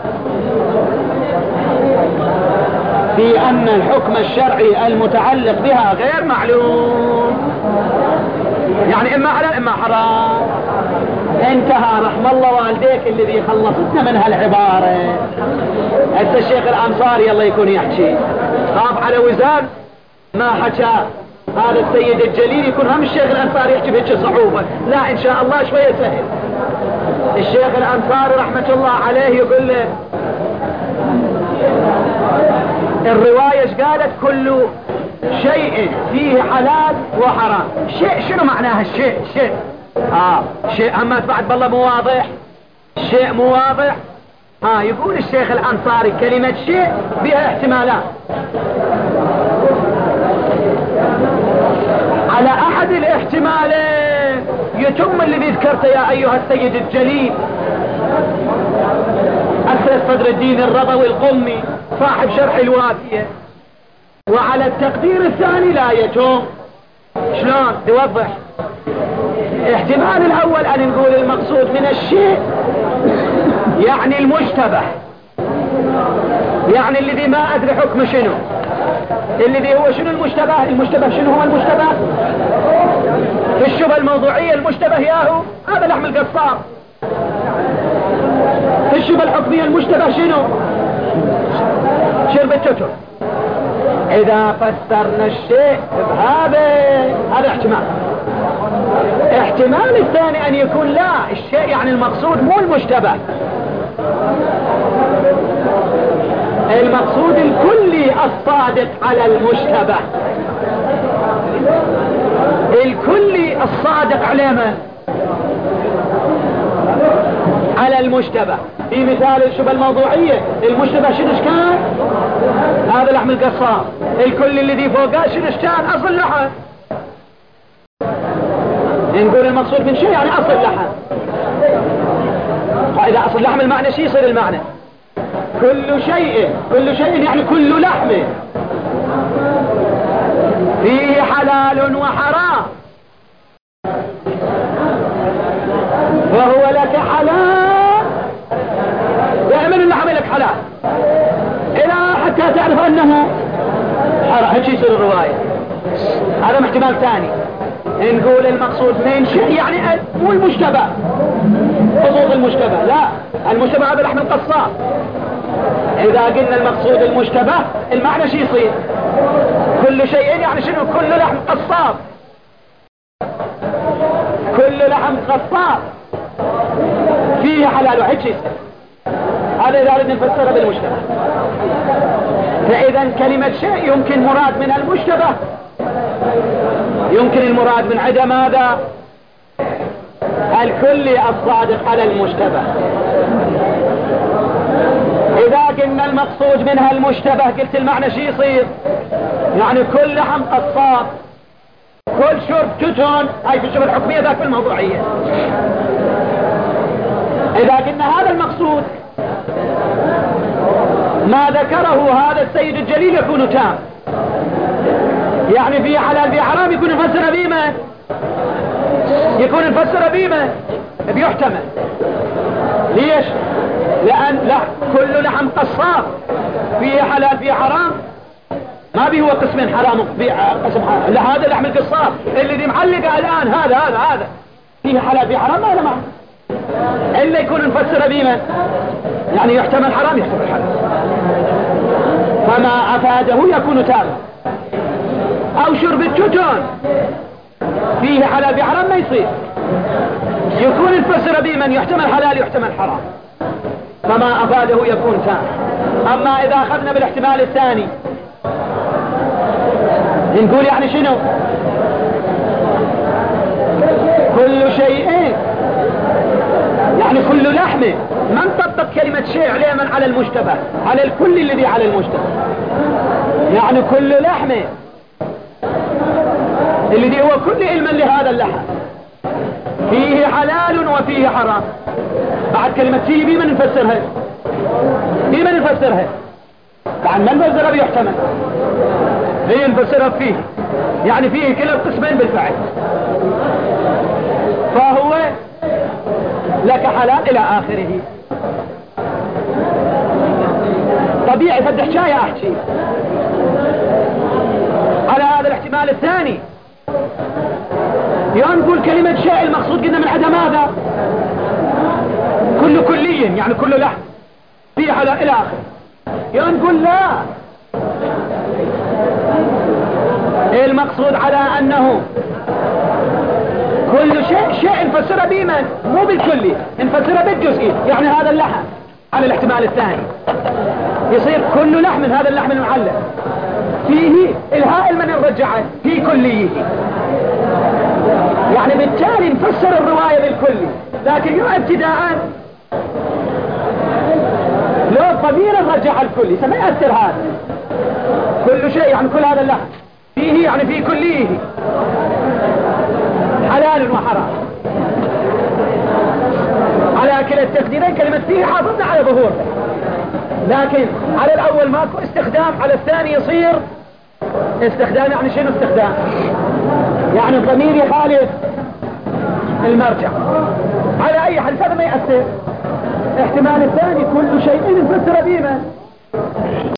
في ان الحكم الشرعي المتعلق بها غير معلوم، يعني اما حلال اما حرام. انتهى رحم الله والديك الذي خلصتنا من هالعبارة. هسه الشيخ الأنصاري الله يكون يحكي خاف على وزان ما حكى هذا السيد الجليل، يكون هم الشيخ الأنصاري يحكي بهيك صعوبة، لا إن شاء الله شوية سهل. الشيخ الأنصاري رحمة الله عليه يقول له الرواية ايش قالت؟ كل شيء فيه حلال وحرام. شيء شنو معناها الشيء؟ شيء اه شيء هم بعد بالله مو واضح، شيء مو واضح. ها آه يقول الشيخ الأنصاري كلمة شيء بها احتمالات، على أحد الاحتمالين يتم الذي ذكرته يا أيها السيد الجليل السيد صدر الدين الرضوي القمي صاحب شرح الوافية، وعلى التقدير الثاني لا يتم. شلون توضح؟ احتمال الأول أن نقول المقصود من الشيء يعني المشتبه، يعني الذي ما أدري حكم شنو، الذي هو شنو المشتبه؟ المشتبه شنو هو المشتبه؟ في الشبهة الموضوعية المشتبه ياهو هذا لحم القصار. في الشبهة الحكمية المشتبه شنو؟ شرب التتر. إذا فسرنا الشيء بهذا هذا احتمال. احتمال الثاني أن يكون لا الشيء يعني المقصود مو المشتبه، المقصود الكلي الصادق على المشتبه، الكلي الصادق على من؟ على المشتبه. في مثال الشبهة الموضوعية المشتبه شنو كان؟ هذا لحم القصار. الكل الذي فوقه شنو كان؟ أصل لحم. نقول المقصود من شيء يعني أصل لحم. فإذا أصل لحم المعنى شيء يصير المعنى كل شيء، كل شيء يعني كل لحم فيه حلال وحرام وهو لك حلال، دائما اللحم لك حلال إلى حتى تعرف أنه حرام. هيك يصير الرواية. هذا احتمال ثاني. نقول المقصود من شيء يعني مو المشتبه، خصوص المشتبه لا، المشتبه هذا لحم القصار. إذا قلنا المقصود المشتبه المعنى شي يصير كل شيء يعني شنو؟ كل لحم قصار، كل لحم قصار فيه حلال وحيد شي يصير. هذا إذا أردنا نفسره بالمشتبه. فإذا كلمة شيء يمكن مراد من المشتبه، يمكن المراد من عدم هذا الكلي الصادق على المشتبه. إذا قلنا المقصود منها المشتبه قلت المعنى شي يصير؟ يعني كل لحم قصاب، كل شرب تتون، هاي في الشبهة الحكمية ذاك في الموضوعية. إذا قلنا هذا المقصود ما ذكره هذا السيد الجليل يكون تام، يعني في حلال في حرام يكون فسر بما يكون نفسر بيما بيحتمل. ليش؟ لأن لا كل لحم قصاب فيه حلال فيه حرام، ما بيه هو قسمين حرام قسم حرام. لا هذا لحم القصاب اللي دي معلقة الآن هذا هذا هذا فيه حلال فيه حرام، ما له معنى إلا يكون نفسر بيما يعني يحتمل حرام يحتمل حلال، فما أفاده يكون تاما. أو شرب التوتون فيه حلال فيه حرام ما يصير، يكون نفسر بيما يحتمل حلال يحتمل حرام، فما أفاده يكون تام. أما إذا أخذنا بالاحتمال الثاني نقول يعني شنو؟ كل شيء يعني كل لحم، ما نطبق كلمة شيء عليه من على المشتبه، على الكل الذي على المشتبه، يعني كل لحم الذي هو كل علما لهذا اللحم فيه حلال وفيه حرام. بعد كلمة فيه بما نفسرها بما نفسرها بعد ما نفسرها بيحتمل هي نفسرها فيه، يعني فيه كلا القسمين بالفعل، فهو لك حلال إلى آخره. طبيعي فد حكاية أحكي على هذا الاحتمال الثاني، يعني نقول كلمة شيء المقصود قلنا من عدم ماذا؟ كل كلي يعني كل لحم فيه حلال إلى آخره، يعني نقول لا، المقصود على أنه كل شيء شيء نفسره بما مو بالكلي، نفسره بالجزئي، يعني هذا اللحم على الاحتمال الثاني يصير كل لحم من هذا اللحم المعلق فيه الهاء من الرجعة في كليه، يعني بالتالي نفسر الرواية بالكلي، لكن يو ابتداء لو الضمير الرجع الكلي سما يأثر هذا كل شيء، يعني كل هذا اللحم فيه يعني في كليه حلال وحرام. على كلا التقديرين كلمة فيه حافظنا على ظهور، لكن على الأول ماكو استخدام، على الثاني يصير استخدام. يعني شنو استخدام؟ يعني الضمير يخالف المرجع. على أي حال هذا ما يأثر. احتمال الثاني كل شيء نفسر بما